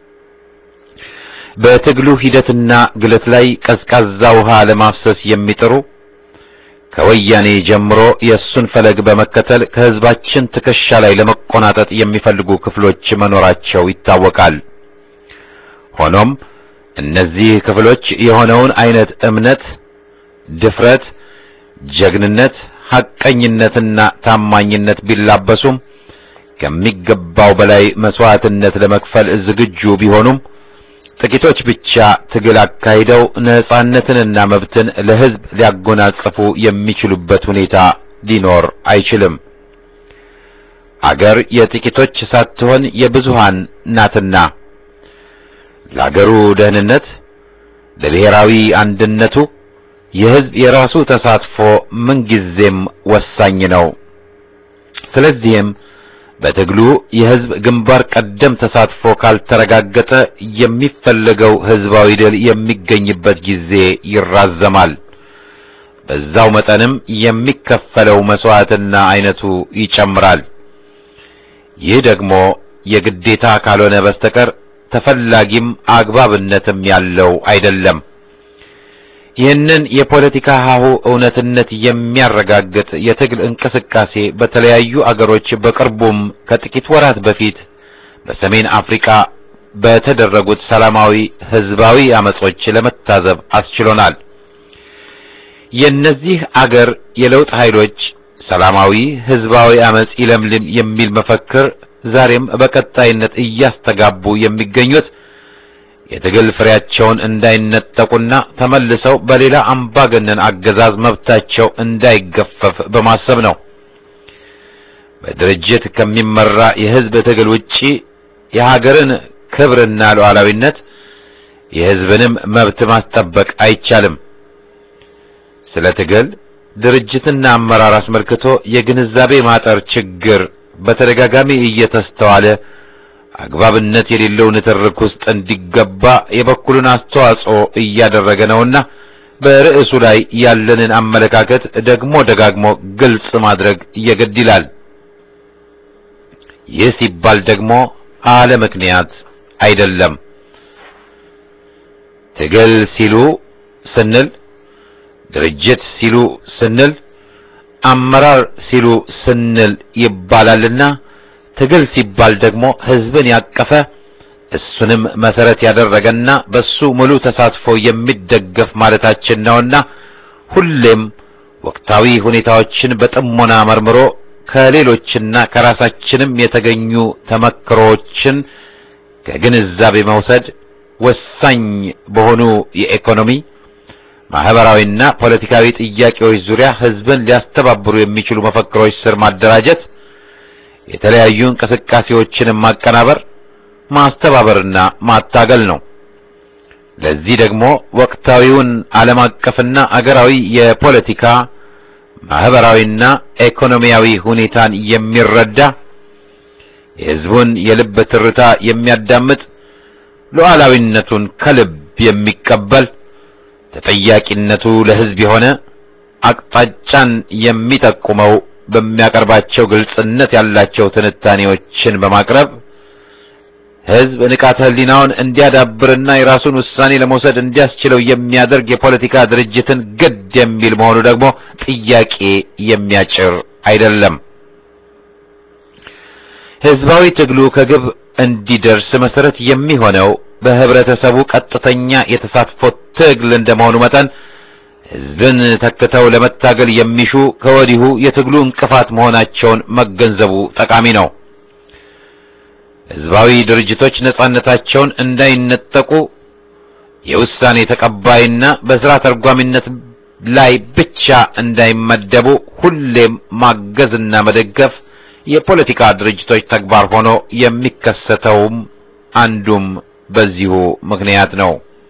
በትግሉ ሂደትና ግለት ላይ ቀዝቃዛ ውሃ ለማፍሰስ የሚጥሩ ከወያኔ ጀምሮ የሱን ፈለግ በመከተል ከህዝባችን ትከሻ ላይ ለመቆናጠጥ የሚፈልጉ ክፍሎች መኖራቸው ይታወቃል። ሆኖም እነዚህ ክፍሎች የሆነውን አይነት እምነት፣ ድፍረት፣ ጀግንነት፣ ሐቀኝነትና ታማኝነት ቢላበሱም ከሚገባው በላይ መስዋዕትነት ለመክፈል ዝግጁ ቢሆኑም ጥቂቶች ብቻ ትግል አካሂደው ነጻነትንና መብትን ለህዝብ ሊያጎናጽፉ የሚችሉበት ሁኔታ ሊኖር አይችልም። አገር የጥቂቶች ሳትሆን የብዙሃን ናትና ለአገሩ ደህንነት፣ ለብሔራዊ አንድነቱ የህዝብ የራሱ ተሳትፎ ምንጊዜም ወሳኝ ነው። ስለዚህም በትግሉ የህዝብ ግንባር ቀደም ተሳትፎ ካልተረጋገጠ የሚፈለገው ህዝባዊ ድል የሚገኝበት ጊዜ ይራዘማል። በዛው መጠንም የሚከፈለው መስዋዕትና አይነቱ ይጨምራል። ይህ ደግሞ የግዴታ ካልሆነ በስተቀር ተፈላጊም አግባብነትም ያለው አይደለም። ይህንን የፖለቲካ ሀሁ እውነትነት የሚያረጋግጥ የትግል እንቅስቃሴ በተለያዩ አገሮች በቅርቡም ከጥቂት ወራት በፊት በሰሜን አፍሪካ በተደረጉት ሰላማዊ ህዝባዊ አመጾች ለመታዘብ አስችሎናል። የእነዚህ አገር የለውጥ ኃይሎች ሰላማዊ ህዝባዊ አመጽ ይለምልም የሚል መፈክር ዛሬም በቀጣይነት እያስተጋቡ የሚገኙት የትግል ፍሬያቸውን እንዳይነጠቁና ተመልሰው በሌላ አምባገነን አገዛዝ መብታቸው እንዳይገፈፍ በማሰብ ነው። በድርጅት ከሚመራ የህዝብ ትግል ውጪ የሀገርን ክብርና ሉዓላዊነት የህዝብንም መብት ማስጠበቅ አይቻልም። ስለ ትግል ድርጅትና አመራር አስመልክቶ የግንዛቤ ማጠር ችግር በተደጋጋሚ እየተስተዋለ አግባብነት የሌለው ንትርክ ውስጥ እንዲገባ የበኩሉን አስተዋጽኦ እያደረገ ነውና በርዕሱ ላይ ያለንን አመለካከት ደግሞ ደጋግሞ ግልጽ ማድረግ የግድ ይላል። ይህ ሲባል ደግሞ አለ ምክንያት አይደለም። ትግል ሲሉ ስንል፣ ድርጅት ሲሉ ስንል፣ አመራር ሲሉ ስንል ይባላልና ትግል ሲባል ደግሞ ህዝብን ያቀፈ እሱንም መሰረት ያደረገና በሱ ሙሉ ተሳትፎ የሚደገፍ ማለታችን ነውና ሁሌም ወቅታዊ ሁኔታዎችን በጥሞና መርምሮ ከሌሎችና ከራሳችንም የተገኙ ተመክሮችን ከግንዛቤ መውሰድ ወሳኝ በሆኑ የኢኮኖሚ ማህበራዊና ፖለቲካዊ ጥያቄዎች ዙሪያ ህዝብን ሊያስተባብሩ የሚችሉ መፈክሮች ስር ማደራጀት፣ የተለያዩ እንቅስቃሴዎችን ማቀናበር፣ ማስተባበርና ማታገል ነው። ለዚህ ደግሞ ወቅታዊውን ዓለም አቀፍና አገራዊ የፖለቲካ ማህበራዊና ኢኮኖሚያዊ ሁኔታን የሚረዳ የህዝቡን የልብ ትርታ የሚያዳምጥ ሉዓላዊነቱን ከልብ የሚቀበል ተጠያቂነቱ ለህዝብ የሆነ አቅጣጫን የሚጠቁመው በሚያቀርባቸው ግልጽነት ያላቸው ትንታኔዎችን በማቅረብ ህዝብ ንቃተ ህሊናውን እንዲያዳብርና የራሱን ውሳኔ ለመውሰድ እንዲያስችለው የሚያደርግ የፖለቲካ ድርጅትን ግድ የሚል መሆኑ ደግሞ ጥያቄ የሚያጭር አይደለም። ህዝባዊ ትግሉ ከግብ እንዲደርስ መሰረት የሚሆነው በህብረተሰቡ ቀጥተኛ የተሳትፎ ትግል እንደመሆኑ መጠን ህዝብን ተክተው ለመታገል የሚሹ ከወዲሁ የትግሉ እንቅፋት መሆናቸውን መገንዘቡ ጠቃሚ ነው። ህዝባዊ ድርጅቶች ነጻነታቸውን እንዳይነጠቁ የውሳኔ ተቀባይና በስራ ተርጓሚነት ላይ ብቻ እንዳይመደቡ ሁሌም ማገዝና መደገፍ የፖለቲካ ድርጅቶች ተግባር ሆኖ የሚከሰተውም አንዱም በዚሁ ምክንያት ነው።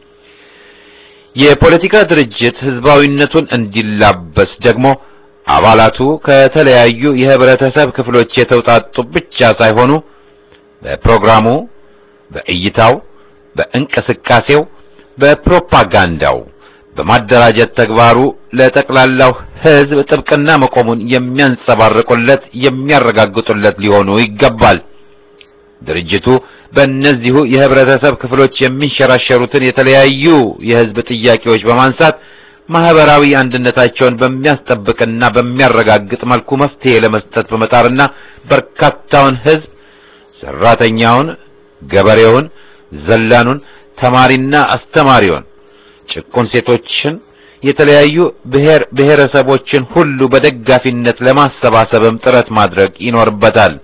የፖለቲካ ድርጅት ህዝባዊነቱን እንዲላበስ ደግሞ አባላቱ ከተለያዩ የህብረተሰብ ክፍሎች የተውጣጡ ብቻ ሳይሆኑ በፕሮግራሙ፣ በእይታው፣ በእንቅስቃሴው፣ በፕሮፓጋንዳው፣ በማደራጀት ተግባሩ ለጠቅላላው ህዝብ ጥብቅና መቆሙን የሚያንጸባርቁለት የሚያረጋግጡለት ሊሆኑ ይገባል። ድርጅቱ በእነዚሁ የህብረተሰብ ክፍሎች የሚንሸራሸሩትን የተለያዩ የህዝብ ጥያቄዎች በማንሳት ማህበራዊ አንድነታቸውን በሚያስጠብቅና በሚያረጋግጥ መልኩ መፍትሄ ለመስጠት በመጣርና በርካታውን ህዝብ ሰራተኛውን፣ ገበሬውን፣ ዘላኑን፣ ተማሪና አስተማሪውን፣ ጭቁን ሴቶችን፣ የተለያዩ ብሔር ብሔረሰቦችን ሁሉ በደጋፊነት ለማሰባሰብም ጥረት ማድረግ ይኖርበታል።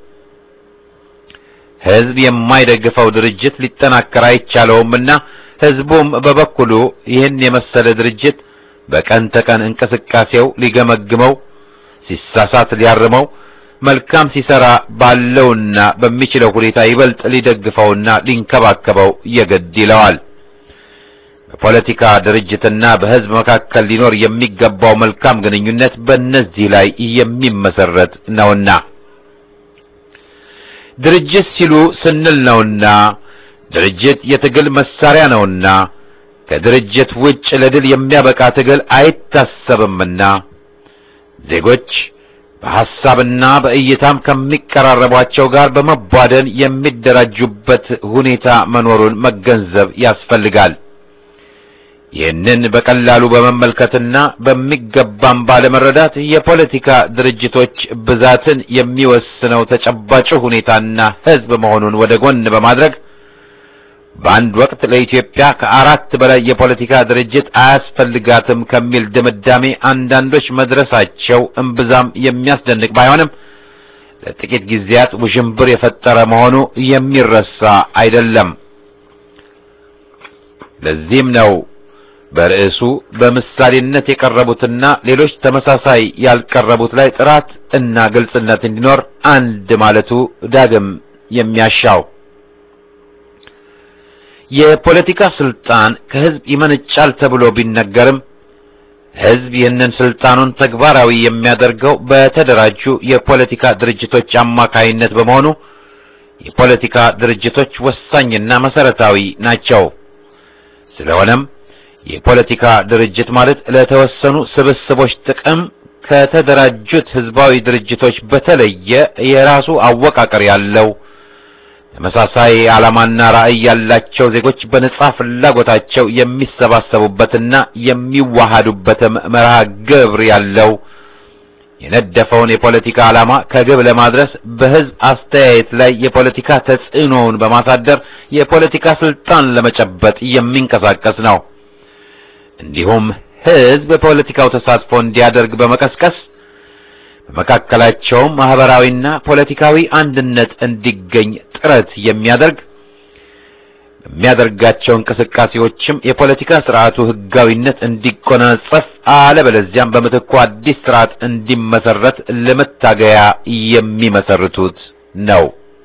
ህዝብ የማይደግፈው ድርጅት ሊጠናከር አይቻለውምና ህዝቡም በበኩሉ ይህን የመሰለ ድርጅት በቀን ተቀን እንቅስቃሴው ሊገመግመው፣ ሲሳሳት ሊያርመው፣ መልካም ሲሰራ ባለውና በሚችለው ሁኔታ ይበልጥ ሊደግፈውና ሊንከባከበው የግድ ይለዋል። በፖለቲካ ድርጅትና በህዝብ መካከል ሊኖር የሚገባው መልካም ግንኙነት በእነዚህ ላይ የሚመሰረት ነውና ድርጅት ሲሉ ስንል ነውና ድርጅት የትግል መሳሪያ ነውና ከድርጅት ውጭ ለድል የሚያበቃ ትግል አይታሰብምና ዜጎች በሐሳብና በእይታም ከሚቀራረቧቸው ጋር በመቧደን የሚደራጁበት ሁኔታ መኖሩን መገንዘብ ያስፈልጋል። ይህንን በቀላሉ በመመልከትና በሚገባም ባለመረዳት የፖለቲካ ድርጅቶች ብዛትን የሚወስነው ተጨባጭ ሁኔታና ህዝብ መሆኑን ወደ ጎን በማድረግ በአንድ ወቅት ለኢትዮጵያ ከአራት በላይ የፖለቲካ ድርጅት አያስፈልጋትም ከሚል ድምዳሜ አንዳንዶች መድረሳቸው እምብዛም የሚያስደንቅ ባይሆንም ለጥቂት ጊዜያት ውዥንብር የፈጠረ መሆኑ የሚረሳ አይደለም። ለዚህም ነው በርዕሱ በምሳሌነት የቀረቡትና ሌሎች ተመሳሳይ ያልቀረቡት ላይ ጥራት እና ግልጽነት እንዲኖር አንድ ማለቱ ዳግም የሚያሻው። የፖለቲካ ስልጣን ከህዝብ ይመነጫል ተብሎ ቢነገርም ህዝብ ይህንን ስልጣኑን ተግባራዊ የሚያደርገው በተደራጁ የፖለቲካ ድርጅቶች አማካይነት በመሆኑ የፖለቲካ ድርጅቶች ወሳኝና መሰረታዊ ናቸው። ስለሆነም የፖለቲካ ድርጅት ማለት ለተወሰኑ ስብስቦች ጥቅም ከተደራጁት ህዝባዊ ድርጅቶች በተለየ የራሱ አወቃቀር ያለው ተመሳሳይ ዓላማና ራዕይ ያላቸው ዜጎች በነጻ ፍላጎታቸው የሚሰባሰቡበትና የሚዋሃዱበትም መርሃ ግብር ያለው የነደፈውን የፖለቲካ ዓላማ ከግብ ለማድረስ በህዝብ አስተያየት ላይ የፖለቲካ ተጽዕኖውን በማሳደር የፖለቲካ ስልጣን ለመጨበጥ የሚንቀሳቀስ ነው። እንዲሁም ህዝብ በፖለቲካው ተሳትፎ እንዲያደርግ በመቀስቀስ በመካከላቸው ማህበራዊና ፖለቲካዊ አንድነት እንዲገኝ ጥረት የሚያደርግ በሚያደርጋቸው እንቅስቃሴዎችም የፖለቲካ ስርዓቱ ህጋዊነት እንዲቆናጸፍ አለበለዚያም በምትኩ አዲስ ስርዓት እንዲመሰረት ለመታገያ የሚመሰርቱት ነው።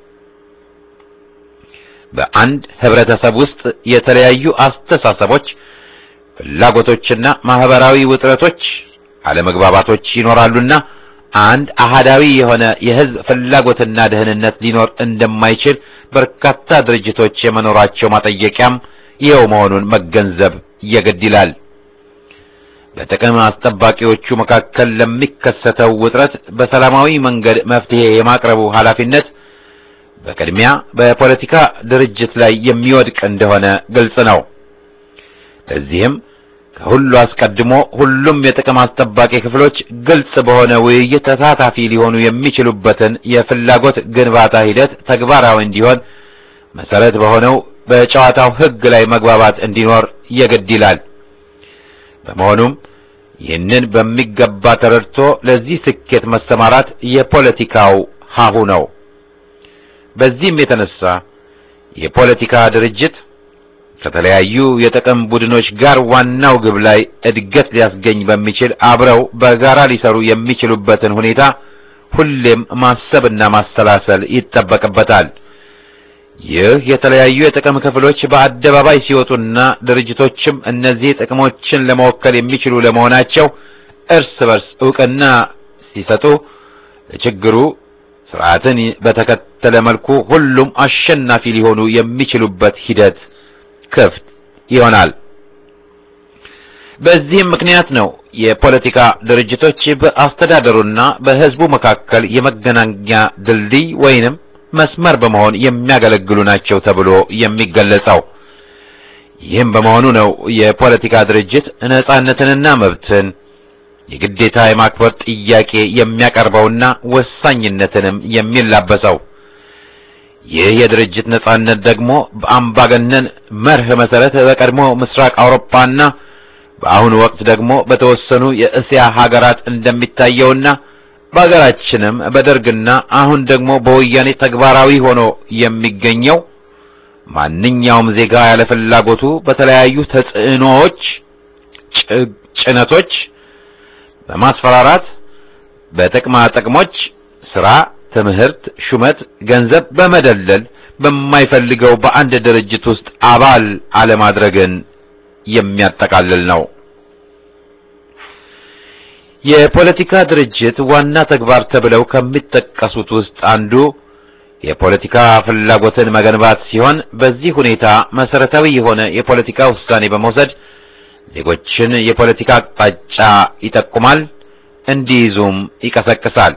በአንድ ህብረተሰብ ውስጥ የተለያዩ አስተሳሰቦች፣ ፍላጎቶችና ማህበራዊ ውጥረቶች፣ አለመግባባቶች ይኖራሉና አንድ አሃዳዊ የሆነ የህዝብ ፍላጎትና ደህንነት ሊኖር እንደማይችል በርካታ ድርጅቶች የመኖራቸው ማጠየቂያም ይኸው መሆኑን መገንዘብ የግድ ይላል። በጥቅም አስጠባቂዎቹ መካከል ለሚከሰተው ውጥረት በሰላማዊ መንገድ መፍትሄ የማቅረቡ ኃላፊነት በቅድሚያ በፖለቲካ ድርጅት ላይ የሚወድቅ እንደሆነ ግልጽ ነው። ለዚህም ከሁሉ አስቀድሞ ሁሉም የጥቅም አስጠባቂ ክፍሎች ግልጽ በሆነ ውይይት ተሳታፊ ሊሆኑ የሚችሉበትን የፍላጎት ግንባታ ሂደት ተግባራዊ እንዲሆን መሰረት በሆነው በጨዋታው ሕግ ላይ መግባባት እንዲኖር የግድ ይላል። በመሆኑም ይህንን በሚገባ ተረድቶ ለዚህ ስኬት መሰማራት የፖለቲካው ሀሁ ነው። በዚህም የተነሳ የፖለቲካ ድርጅት ከተለያዩ የጥቅም ቡድኖች ጋር ዋናው ግብ ላይ እድገት ሊያስገኝ በሚችል አብረው በጋራ ሊሰሩ የሚችሉበትን ሁኔታ ሁሌም ማሰብና ማሰላሰል ይጠበቅበታል። ይህ የተለያዩ የጥቅም ክፍሎች በአደባባይ ሲወጡና ድርጅቶችም እነዚህ ጥቅሞችን ለመወከል የሚችሉ ለመሆናቸው እርስ በርስ ዕውቅና ሲሰጡ ለችግሩ ስርዓትን በተከተለ መልኩ ሁሉም አሸናፊ ሊሆኑ የሚችሉበት ሂደት ክፍት ይሆናል። በዚህም ምክንያት ነው የፖለቲካ ድርጅቶች በአስተዳደሩና በሕዝቡ መካከል የመገናኛ ድልድይ ወይንም መስመር በመሆን የሚያገለግሉ ናቸው ተብሎ የሚገለጸው። ይህም በመሆኑ ነው የፖለቲካ ድርጅት ነጻነትንና መብትን የግዴታ የማክበር ጥያቄ የሚያቀርበውና ወሳኝነትንም የሚላበሰው። ይህ የድርጅት ነጻነት ደግሞ በአምባገነን መርህ መሰረት በቀድሞ ምስራቅ አውሮፓና በአሁኑ ወቅት ደግሞ በተወሰኑ የእስያ ሀገራት እንደሚታየውና በሀገራችንም በደርግና አሁን ደግሞ በወያኔ ተግባራዊ ሆኖ የሚገኘው ማንኛውም ዜጋ ያለ ፍላጎቱ በተለያዩ ተጽዕኖዎች፣ ጭነቶች፣ በማስፈራራት፣ በጥቅማ ጥቅሞች፣ ስራ፣ ትምህርት፣ ሹመት፣ ገንዘብ በመደለል በማይፈልገው በአንድ ድርጅት ውስጥ አባል አለማድረግን የሚያጠቃልል ነው። የፖለቲካ ድርጅት ዋና ተግባር ተብለው ከሚጠቀሱት ውስጥ አንዱ የፖለቲካ ፍላጎትን መገንባት ሲሆን በዚህ ሁኔታ መሰረታዊ የሆነ የፖለቲካ ውሳኔ በመውሰድ ዜጎችን የፖለቲካ አቅጣጫ ይጠቁማል፣ እንዲይዙም ይቀሰቅሳል።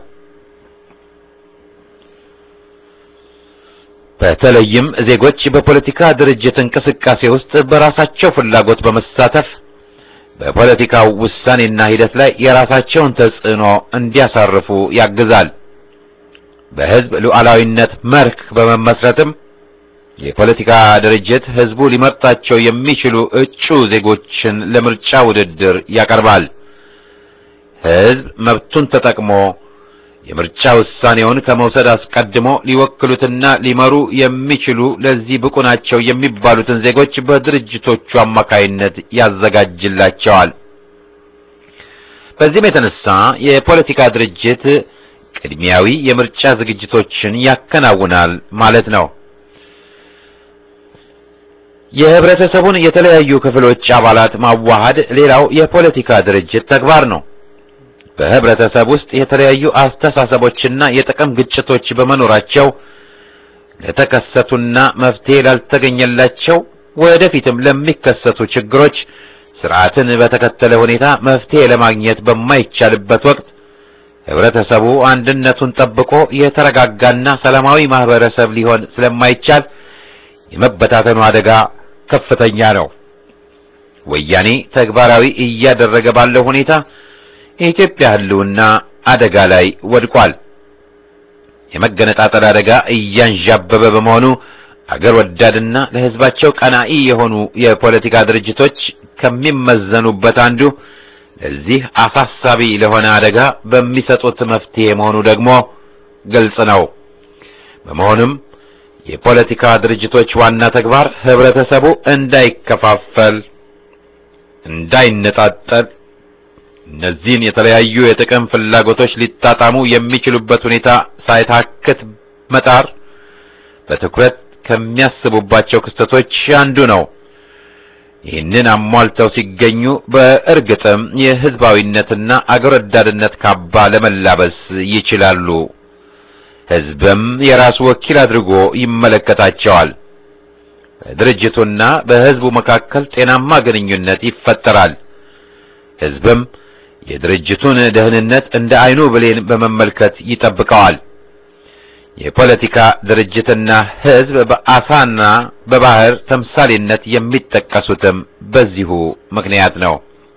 በተለይም ዜጎች በፖለቲካ ድርጅት እንቅስቃሴ ውስጥ በራሳቸው ፍላጎት በመሳተፍ በፖለቲካው ውሳኔና ሂደት ላይ የራሳቸውን ተጽዕኖ እንዲያሳርፉ ያግዛል። በሕዝብ ሉዓላዊነት መርህ በመመስረትም የፖለቲካ ድርጅት ሕዝቡ ሊመርጣቸው የሚችሉ እጩ ዜጎችን ለምርጫ ውድድር ያቀርባል። ሕዝብ መብቱን ተጠቅሞ የምርጫ ውሳኔውን ከመውሰድ አስቀድሞ ሊወክሉትና ሊመሩ የሚችሉ ለዚህ ብቁ ናቸው የሚባሉትን ዜጎች በድርጅቶቹ አማካይነት ያዘጋጅላቸዋል። በዚህም የተነሳ የፖለቲካ ድርጅት ቅድሚያዊ የምርጫ ዝግጅቶችን ያከናውናል ማለት ነው። የህብረተሰቡን የተለያዩ ክፍሎች አባላት ማዋሃድ ሌላው የፖለቲካ ድርጅት ተግባር ነው። በህብረተሰብ ውስጥ የተለያዩ አስተሳሰቦችና የጥቅም ግጭቶች በመኖራቸው ለተከሰቱና መፍትሄ ላልተገኘላቸው ወደፊትም ለሚከሰቱ ችግሮች ስርዓትን በተከተለ ሁኔታ መፍትሄ ለማግኘት በማይቻልበት ወቅት ህብረተሰቡ አንድነቱን ጠብቆ የተረጋጋና ሰላማዊ ማህበረሰብ ሊሆን ስለማይቻል የመበታተኑ አደጋ ከፍተኛ ነው። ወያኔ ተግባራዊ እያደረገ ባለው ሁኔታ የኢትዮጵያ ህልውና አደጋ ላይ ወድቋል። የመገነጣጠል አደጋ እያንዣበበ በመሆኑ አገር ወዳድና ለህዝባቸው ቀናኢ የሆኑ የፖለቲካ ድርጅቶች ከሚመዘኑበት አንዱ ለዚህ አሳሳቢ ለሆነ አደጋ በሚሰጡት መፍትሄ መሆኑ ደግሞ ግልጽ ነው። በመሆኑም የፖለቲካ ድርጅቶች ዋና ተግባር ህብረተሰቡ እንዳይከፋፈል፣ እንዳይነጣጠል፣ እነዚህን የተለያዩ የጥቅም ፍላጎቶች ሊጣጣሙ የሚችሉበት ሁኔታ ሳይታክት መጣር በትኩረት ከሚያስቡባቸው ክስተቶች አንዱ ነው። ይህንን አሟልተው ሲገኙ በእርግጥም የህዝባዊነትና አገር ወዳድነት ካባ ለመላበስ ይችላሉ። ህዝብም የራሱ ወኪል አድርጎ ይመለከታቸዋል። በድርጅቱና በህዝቡ መካከል ጤናማ ግንኙነት ይፈጠራል። ህዝብም የድርጅቱን ደህንነት እንደ አይኑ ብሌን በመመልከት ይጠብቀዋል። የፖለቲካ ድርጅትና ህዝብ በአሳና በባህር ተምሳሌነት የሚጠቀሱትም በዚሁ ምክንያት ነው።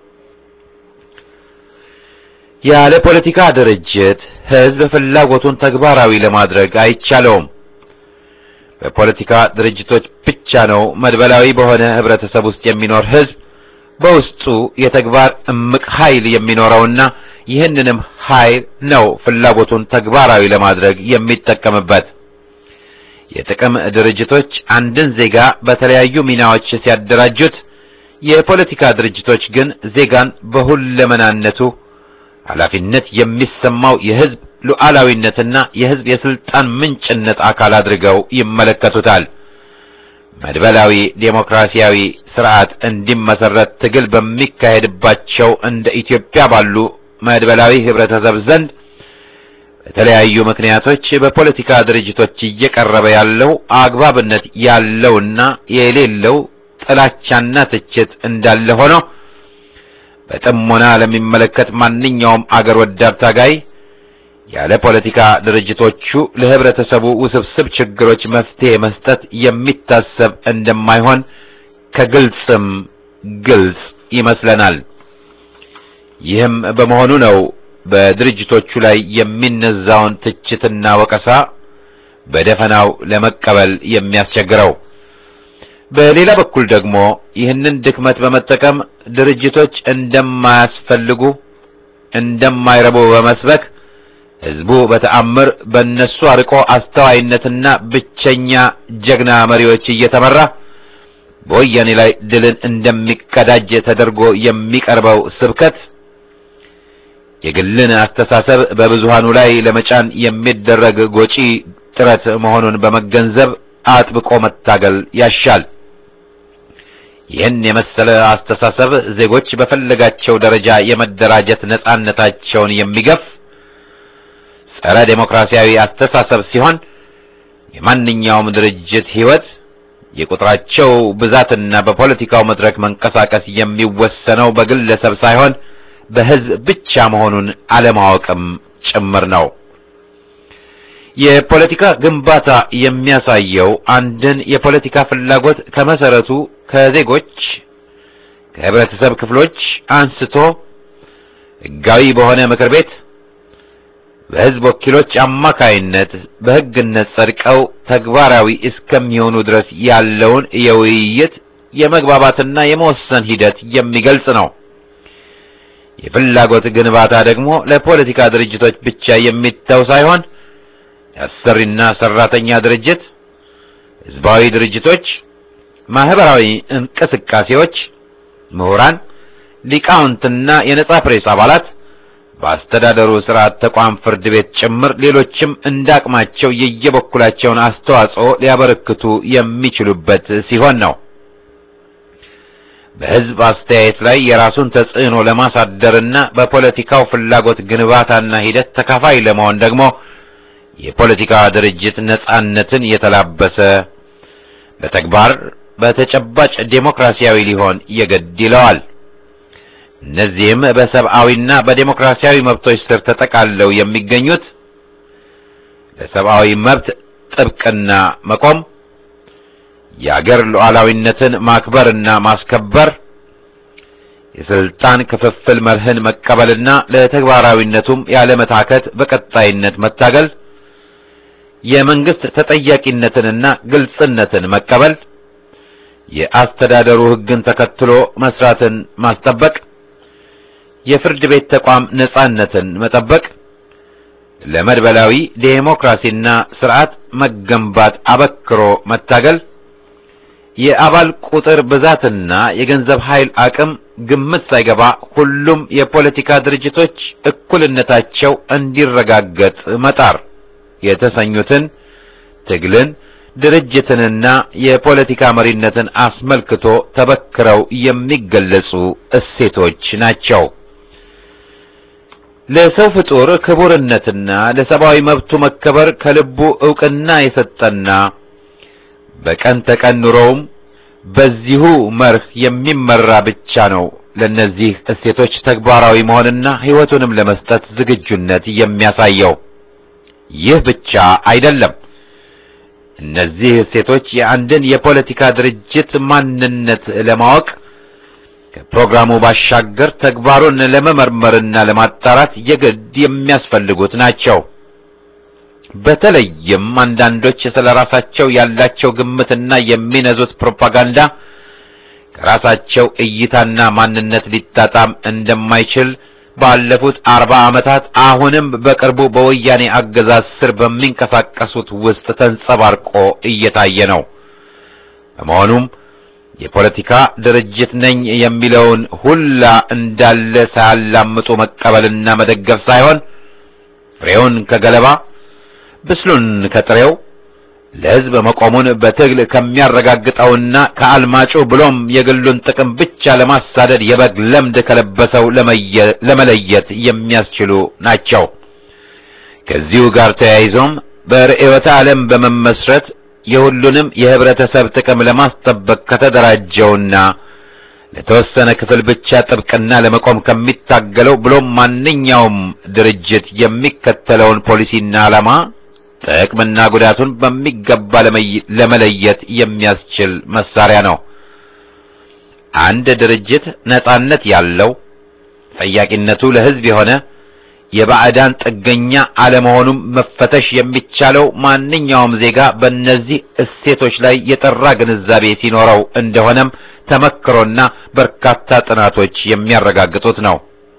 ያለ ፖለቲካ ድርጅት ህዝብ ፍላጎቱን ተግባራዊ ለማድረግ አይቻለውም። በፖለቲካ ድርጅቶች ብቻ ነው መድበላዊ በሆነ ህብረተሰብ ውስጥ የሚኖር ህዝብ በውስጡ የተግባር እምቅ ኃይል የሚኖረውና ይህንንም ኃይል ነው ፍላጎቱን ተግባራዊ ለማድረግ የሚጠቀምበት። የጥቅም ድርጅቶች አንድን ዜጋ በተለያዩ ሚናዎች ሲያደራጁት፣ የፖለቲካ ድርጅቶች ግን ዜጋን በሁለመናነቱ ኃላፊነት የሚሰማው የህዝብ ሉዓላዊነትና የህዝብ የስልጣን ምንጭነት አካል አድርገው ይመለከቱታል። መድበላዊ ዴሞክራሲያዊ ስርዓት እንዲመሰረት ትግል በሚካሄድባቸው እንደ ኢትዮጵያ ባሉ መድበላዊ ህብረተሰብ ዘንድ በተለያዩ ምክንያቶች በፖለቲካ ድርጅቶች እየቀረበ ያለው አግባብነት ያለውና የሌለው ጥላቻና ትችት እንዳለ ሆኖ በጥሞና ለሚመለከት ማንኛውም አገር ወዳድ ታጋይ ያለ ፖለቲካ ድርጅቶቹ ለህብረተሰቡ ውስብስብ ችግሮች መፍትሄ መስጠት የሚታሰብ እንደማይሆን ከግልጽም ግልጽ ይመስለናል። ይህም በመሆኑ ነው በድርጅቶቹ ላይ የሚነዛውን ትችትና ወቀሳ በደፈናው ለመቀበል የሚያስቸግረው። በሌላ በኩል ደግሞ ይህንን ድክመት በመጠቀም ድርጅቶች እንደማያስፈልጉ እንደማይረቡ በመስበክ ህዝቡ በተአምር በእነሱ አርቆ አስተዋይነትና ብቸኛ ጀግና መሪዎች እየተመራ በወያኔ ላይ ድልን እንደሚቀዳጅ ተደርጎ የሚቀርበው ስብከት የግልን አስተሳሰብ በብዙሃኑ ላይ ለመጫን የሚደረግ ጎጪ ጥረት መሆኑን በመገንዘብ አጥብቆ መታገል ያሻል። ይህን የመሰለ አስተሳሰብ ዜጎች በፈለጋቸው ደረጃ የመደራጀት ነጻነታቸውን የሚገፍ ጸረ ዴሞክራሲያዊ አስተሳሰብ ሲሆን የማንኛውም ድርጅት ህይወት የቁጥራቸው ብዛትና በፖለቲካው መድረክ መንቀሳቀስ የሚወሰነው በግለሰብ ሳይሆን በህዝብ ብቻ መሆኑን አለማወቅም ጭምር ነው። የፖለቲካ ግንባታ የሚያሳየው አንድን የፖለቲካ ፍላጎት ከመሰረቱ ከዜጎች ከህብረተሰብ ክፍሎች አንስቶ ህጋዊ በሆነ ምክር ቤት በህዝብ ወኪሎች አማካይነት በህግነት ጸድቀው ተግባራዊ እስከሚሆኑ ድረስ ያለውን የውይይት የመግባባትና የመወሰን ሂደት የሚገልጽ ነው። የፍላጎት ግንባታ ደግሞ ለፖለቲካ ድርጅቶች ብቻ የሚተው ሳይሆን የአሰሪና ሰራተኛ ድርጅት፣ ህዝባዊ ድርጅቶች፣ ማህበራዊ እንቅስቃሴዎች፣ ምሁራን፣ ሊቃውንትና የነጻ ፕሬስ አባላት፣ በአስተዳደሩ ስርዓት ተቋም ፍርድ ቤት ጭምር ሌሎችም እንዳቅማቸው የየበኩላቸውን አስተዋጽኦ ሊያበረክቱ የሚችሉበት ሲሆን ነው። በህዝብ አስተያየት ላይ የራሱን ተጽዕኖ ለማሳደርና በፖለቲካው ፍላጎት ግንባታና ሂደት ተካፋይ ለመሆን ደግሞ የፖለቲካ ድርጅት ነጻነትን የተላበሰ በተግባር በተጨባጭ ዴሞክራሲያዊ ሊሆን የግድ ይለዋል። እነዚህም በሰብአዊና በዴሞክራሲያዊ መብቶች ስር ተጠቃለው የሚገኙት ለሰብአዊ መብት ጥብቅና መቆም፣ የአገር ሉዓላዊነትን ማክበርና ማስከበር፣ የስልጣን ክፍፍል መርህን መቀበልና ለተግባራዊነቱም ያለመታከት በቀጣይነት መታገል፣ የመንግስት ተጠያቂነትንና ግልጽነትን መቀበል፣ የአስተዳደሩ ህግን ተከትሎ መስራትን ማስጠበቅ፣ የፍርድ ቤት ተቋም ነጻነትን መጠበቅ፣ ለመድበላዊ ዴሞክራሲና ስርዓት መገንባት አበክሮ መታገል፣ የአባል ቁጥር ብዛትና የገንዘብ ኃይል አቅም ግምት ሳይገባ ሁሉም የፖለቲካ ድርጅቶች እኩልነታቸው እንዲረጋገጥ መጣር የተሰኙትን ትግልን፣ ድርጅትንና የፖለቲካ መሪነትን አስመልክቶ ተበክረው የሚገለጹ እሴቶች ናቸው። ለሰው ፍጡር ክቡርነትና ለሰብአዊ መብቱ መከበር ከልቡ ዕውቅና የሰጠና በቀን ተቀን ኑሮውም በዚሁ መርህ የሚመራ ብቻ ነው ለነዚህ እሴቶች ተግባራዊ መሆንና ሕይወቱንም ለመስጠት ዝግጁነት የሚያሳየው። ይህ ብቻ አይደለም። እነዚህ እሴቶች የአንድን የፖለቲካ ድርጅት ማንነት ለማወቅ ከፕሮግራሙ ባሻገር ተግባሩን ለመመርመርና ለማጣራት የግድ የሚያስፈልጉት ናቸው። በተለይም አንዳንዶች ስለራሳቸው ያላቸው ግምትና የሚነዙት ፕሮፓጋንዳ ከራሳቸው እይታና ማንነት ሊጣጣም እንደማይችል ባለፉት አርባ ዓመታት አሁንም በቅርቡ በወያኔ አገዛዝ ስር በሚንቀሳቀሱት ውስጥ ተንጸባርቆ እየታየ ነው። በመሆኑም የፖለቲካ ድርጅት ነኝ የሚለውን ሁላ እንዳለ ሳያላምጡ መቀበልና መደገፍ ሳይሆን ፍሬውን ከገለባ ብስሉን ከጥሬው ለሕዝብ መቆሙን በትግል ከሚያረጋግጠውና ከአልማጩ ብሎም የግሉን ጥቅም ብቻ ለማሳደድ የበግ ለምድ ከለበሰው ለመለየት የሚያስችሉ ናቸው። ከዚሁ ጋር ተያይዞም በርዕዮተ ዓለም በመመስረት የሁሉንም የህብረተሰብ ጥቅም ለማስጠበቅ ከተደራጀውና ለተወሰነ ክፍል ብቻ ጥብቅና ለመቆም ከሚታገለው ብሎም ማንኛውም ድርጅት የሚከተለውን ፖሊሲና ዓላማ ጥቅምና ጉዳቱን በሚገባ ለመለየት የሚያስችል መሳሪያ ነው። አንድ ድርጅት ነጻነት ያለው ጠያቂነቱ ለሕዝብ የሆነ የባዕዳን ጥገኛ አለመሆኑም መፈተሽ የሚቻለው ማንኛውም ዜጋ በእነዚህ እሴቶች ላይ የጠራ ግንዛቤ ሲኖረው እንደሆነም ተመክሮና በርካታ ጥናቶች የሚያረጋግጡት ነው።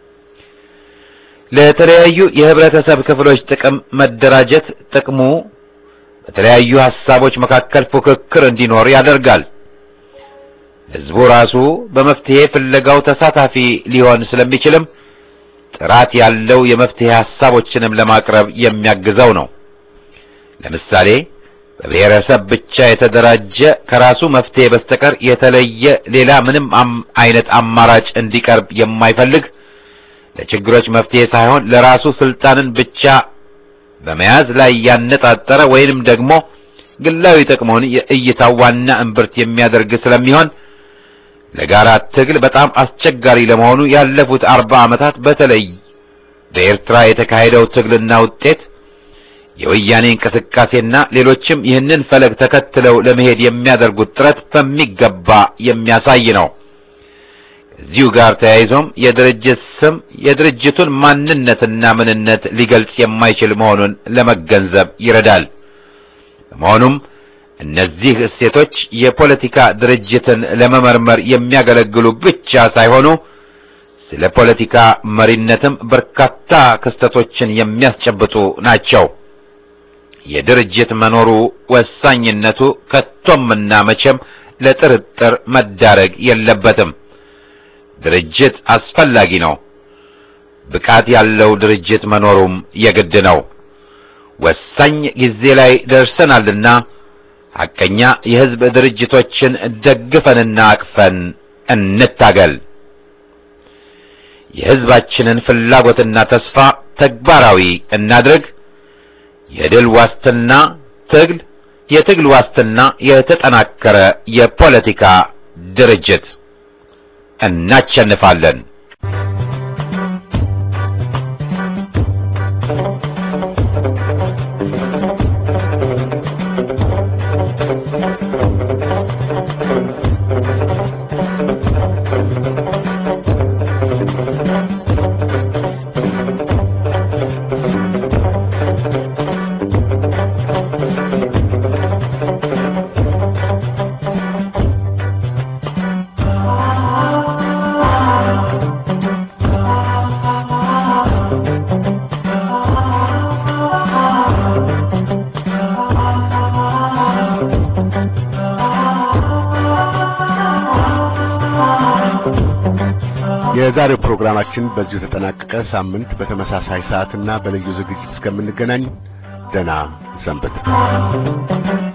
ለተለያዩ የህብረተሰብ ክፍሎች ጥቅም መደራጀት ጥቅሙ በተለያዩ ሐሳቦች መካከል ፉክክር እንዲኖር ያደርጋል። ሕዝቡ ራሱ በመፍትሄ ፍለጋው ተሳታፊ ሊሆን ስለሚችልም ጥራት ያለው የመፍትሄ ሐሳቦችንም ለማቅረብ የሚያግዘው ነው። ለምሳሌ በብሔረሰብ ብቻ የተደራጀ ከራሱ መፍትሄ በስተቀር የተለየ ሌላ ምንም አይነት አማራጭ እንዲቀርብ የማይፈልግ ለችግሮች መፍትሄ ሳይሆን ለራሱ ስልጣንን ብቻ በመያዝ ላይ ያነጣጠረ ወይንም ደግሞ ግላዊ ጥቅሙን የእይታው ዋና እምብርት የሚያደርግ ስለሚሆን ለጋራ ትግል በጣም አስቸጋሪ ለመሆኑ ያለፉት አርባ ዓመታት በተለይ በኤርትራ የተካሄደው ትግልና ውጤት የወያኔ እንቅስቃሴና ሌሎችም ይህንን ፈለግ ተከትለው ለመሄድ የሚያደርጉት ጥረት በሚገባ የሚያሳይ ነው። ከዚሁ ጋር ተያይዞም የድርጅት ስም የድርጅቱን ማንነትና ምንነት ሊገልጽ የማይችል መሆኑን ለመገንዘብ ይረዳል። በመሆኑም እነዚህ እሴቶች የፖለቲካ ድርጅትን ለመመርመር የሚያገለግሉ ብቻ ሳይሆኑ ስለ ፖለቲካ መሪነትም በርካታ ክስተቶችን የሚያስጨብጡ ናቸው። የድርጅት መኖሩ ወሳኝነቱ ከቶምና መቼም ለጥርጥር መዳረግ የለበትም። ድርጅት አስፈላጊ ነው። ብቃት ያለው ድርጅት መኖሩም የግድ ነው። ወሳኝ ጊዜ ላይ ደርሰናልና ሐቀኛ የሕዝብ ድርጅቶችን ደግፈንና አቅፈን እንታገል። የሕዝባችንን ፍላጎትና ተስፋ ተግባራዊ እናድርግ። የድል ዋስትና ትግል፣ የትግል ዋስትና የተጠናከረ የፖለቲካ ድርጅት። እናሸንፋለን። የዛሬው ፕሮግራማችን በዚሁ ተጠናቀቀ። ሳምንት በተመሳሳይ ሰዓትና በልዩ ዝግጅት እስከምንገናኝ ደህና ሰንብቱ።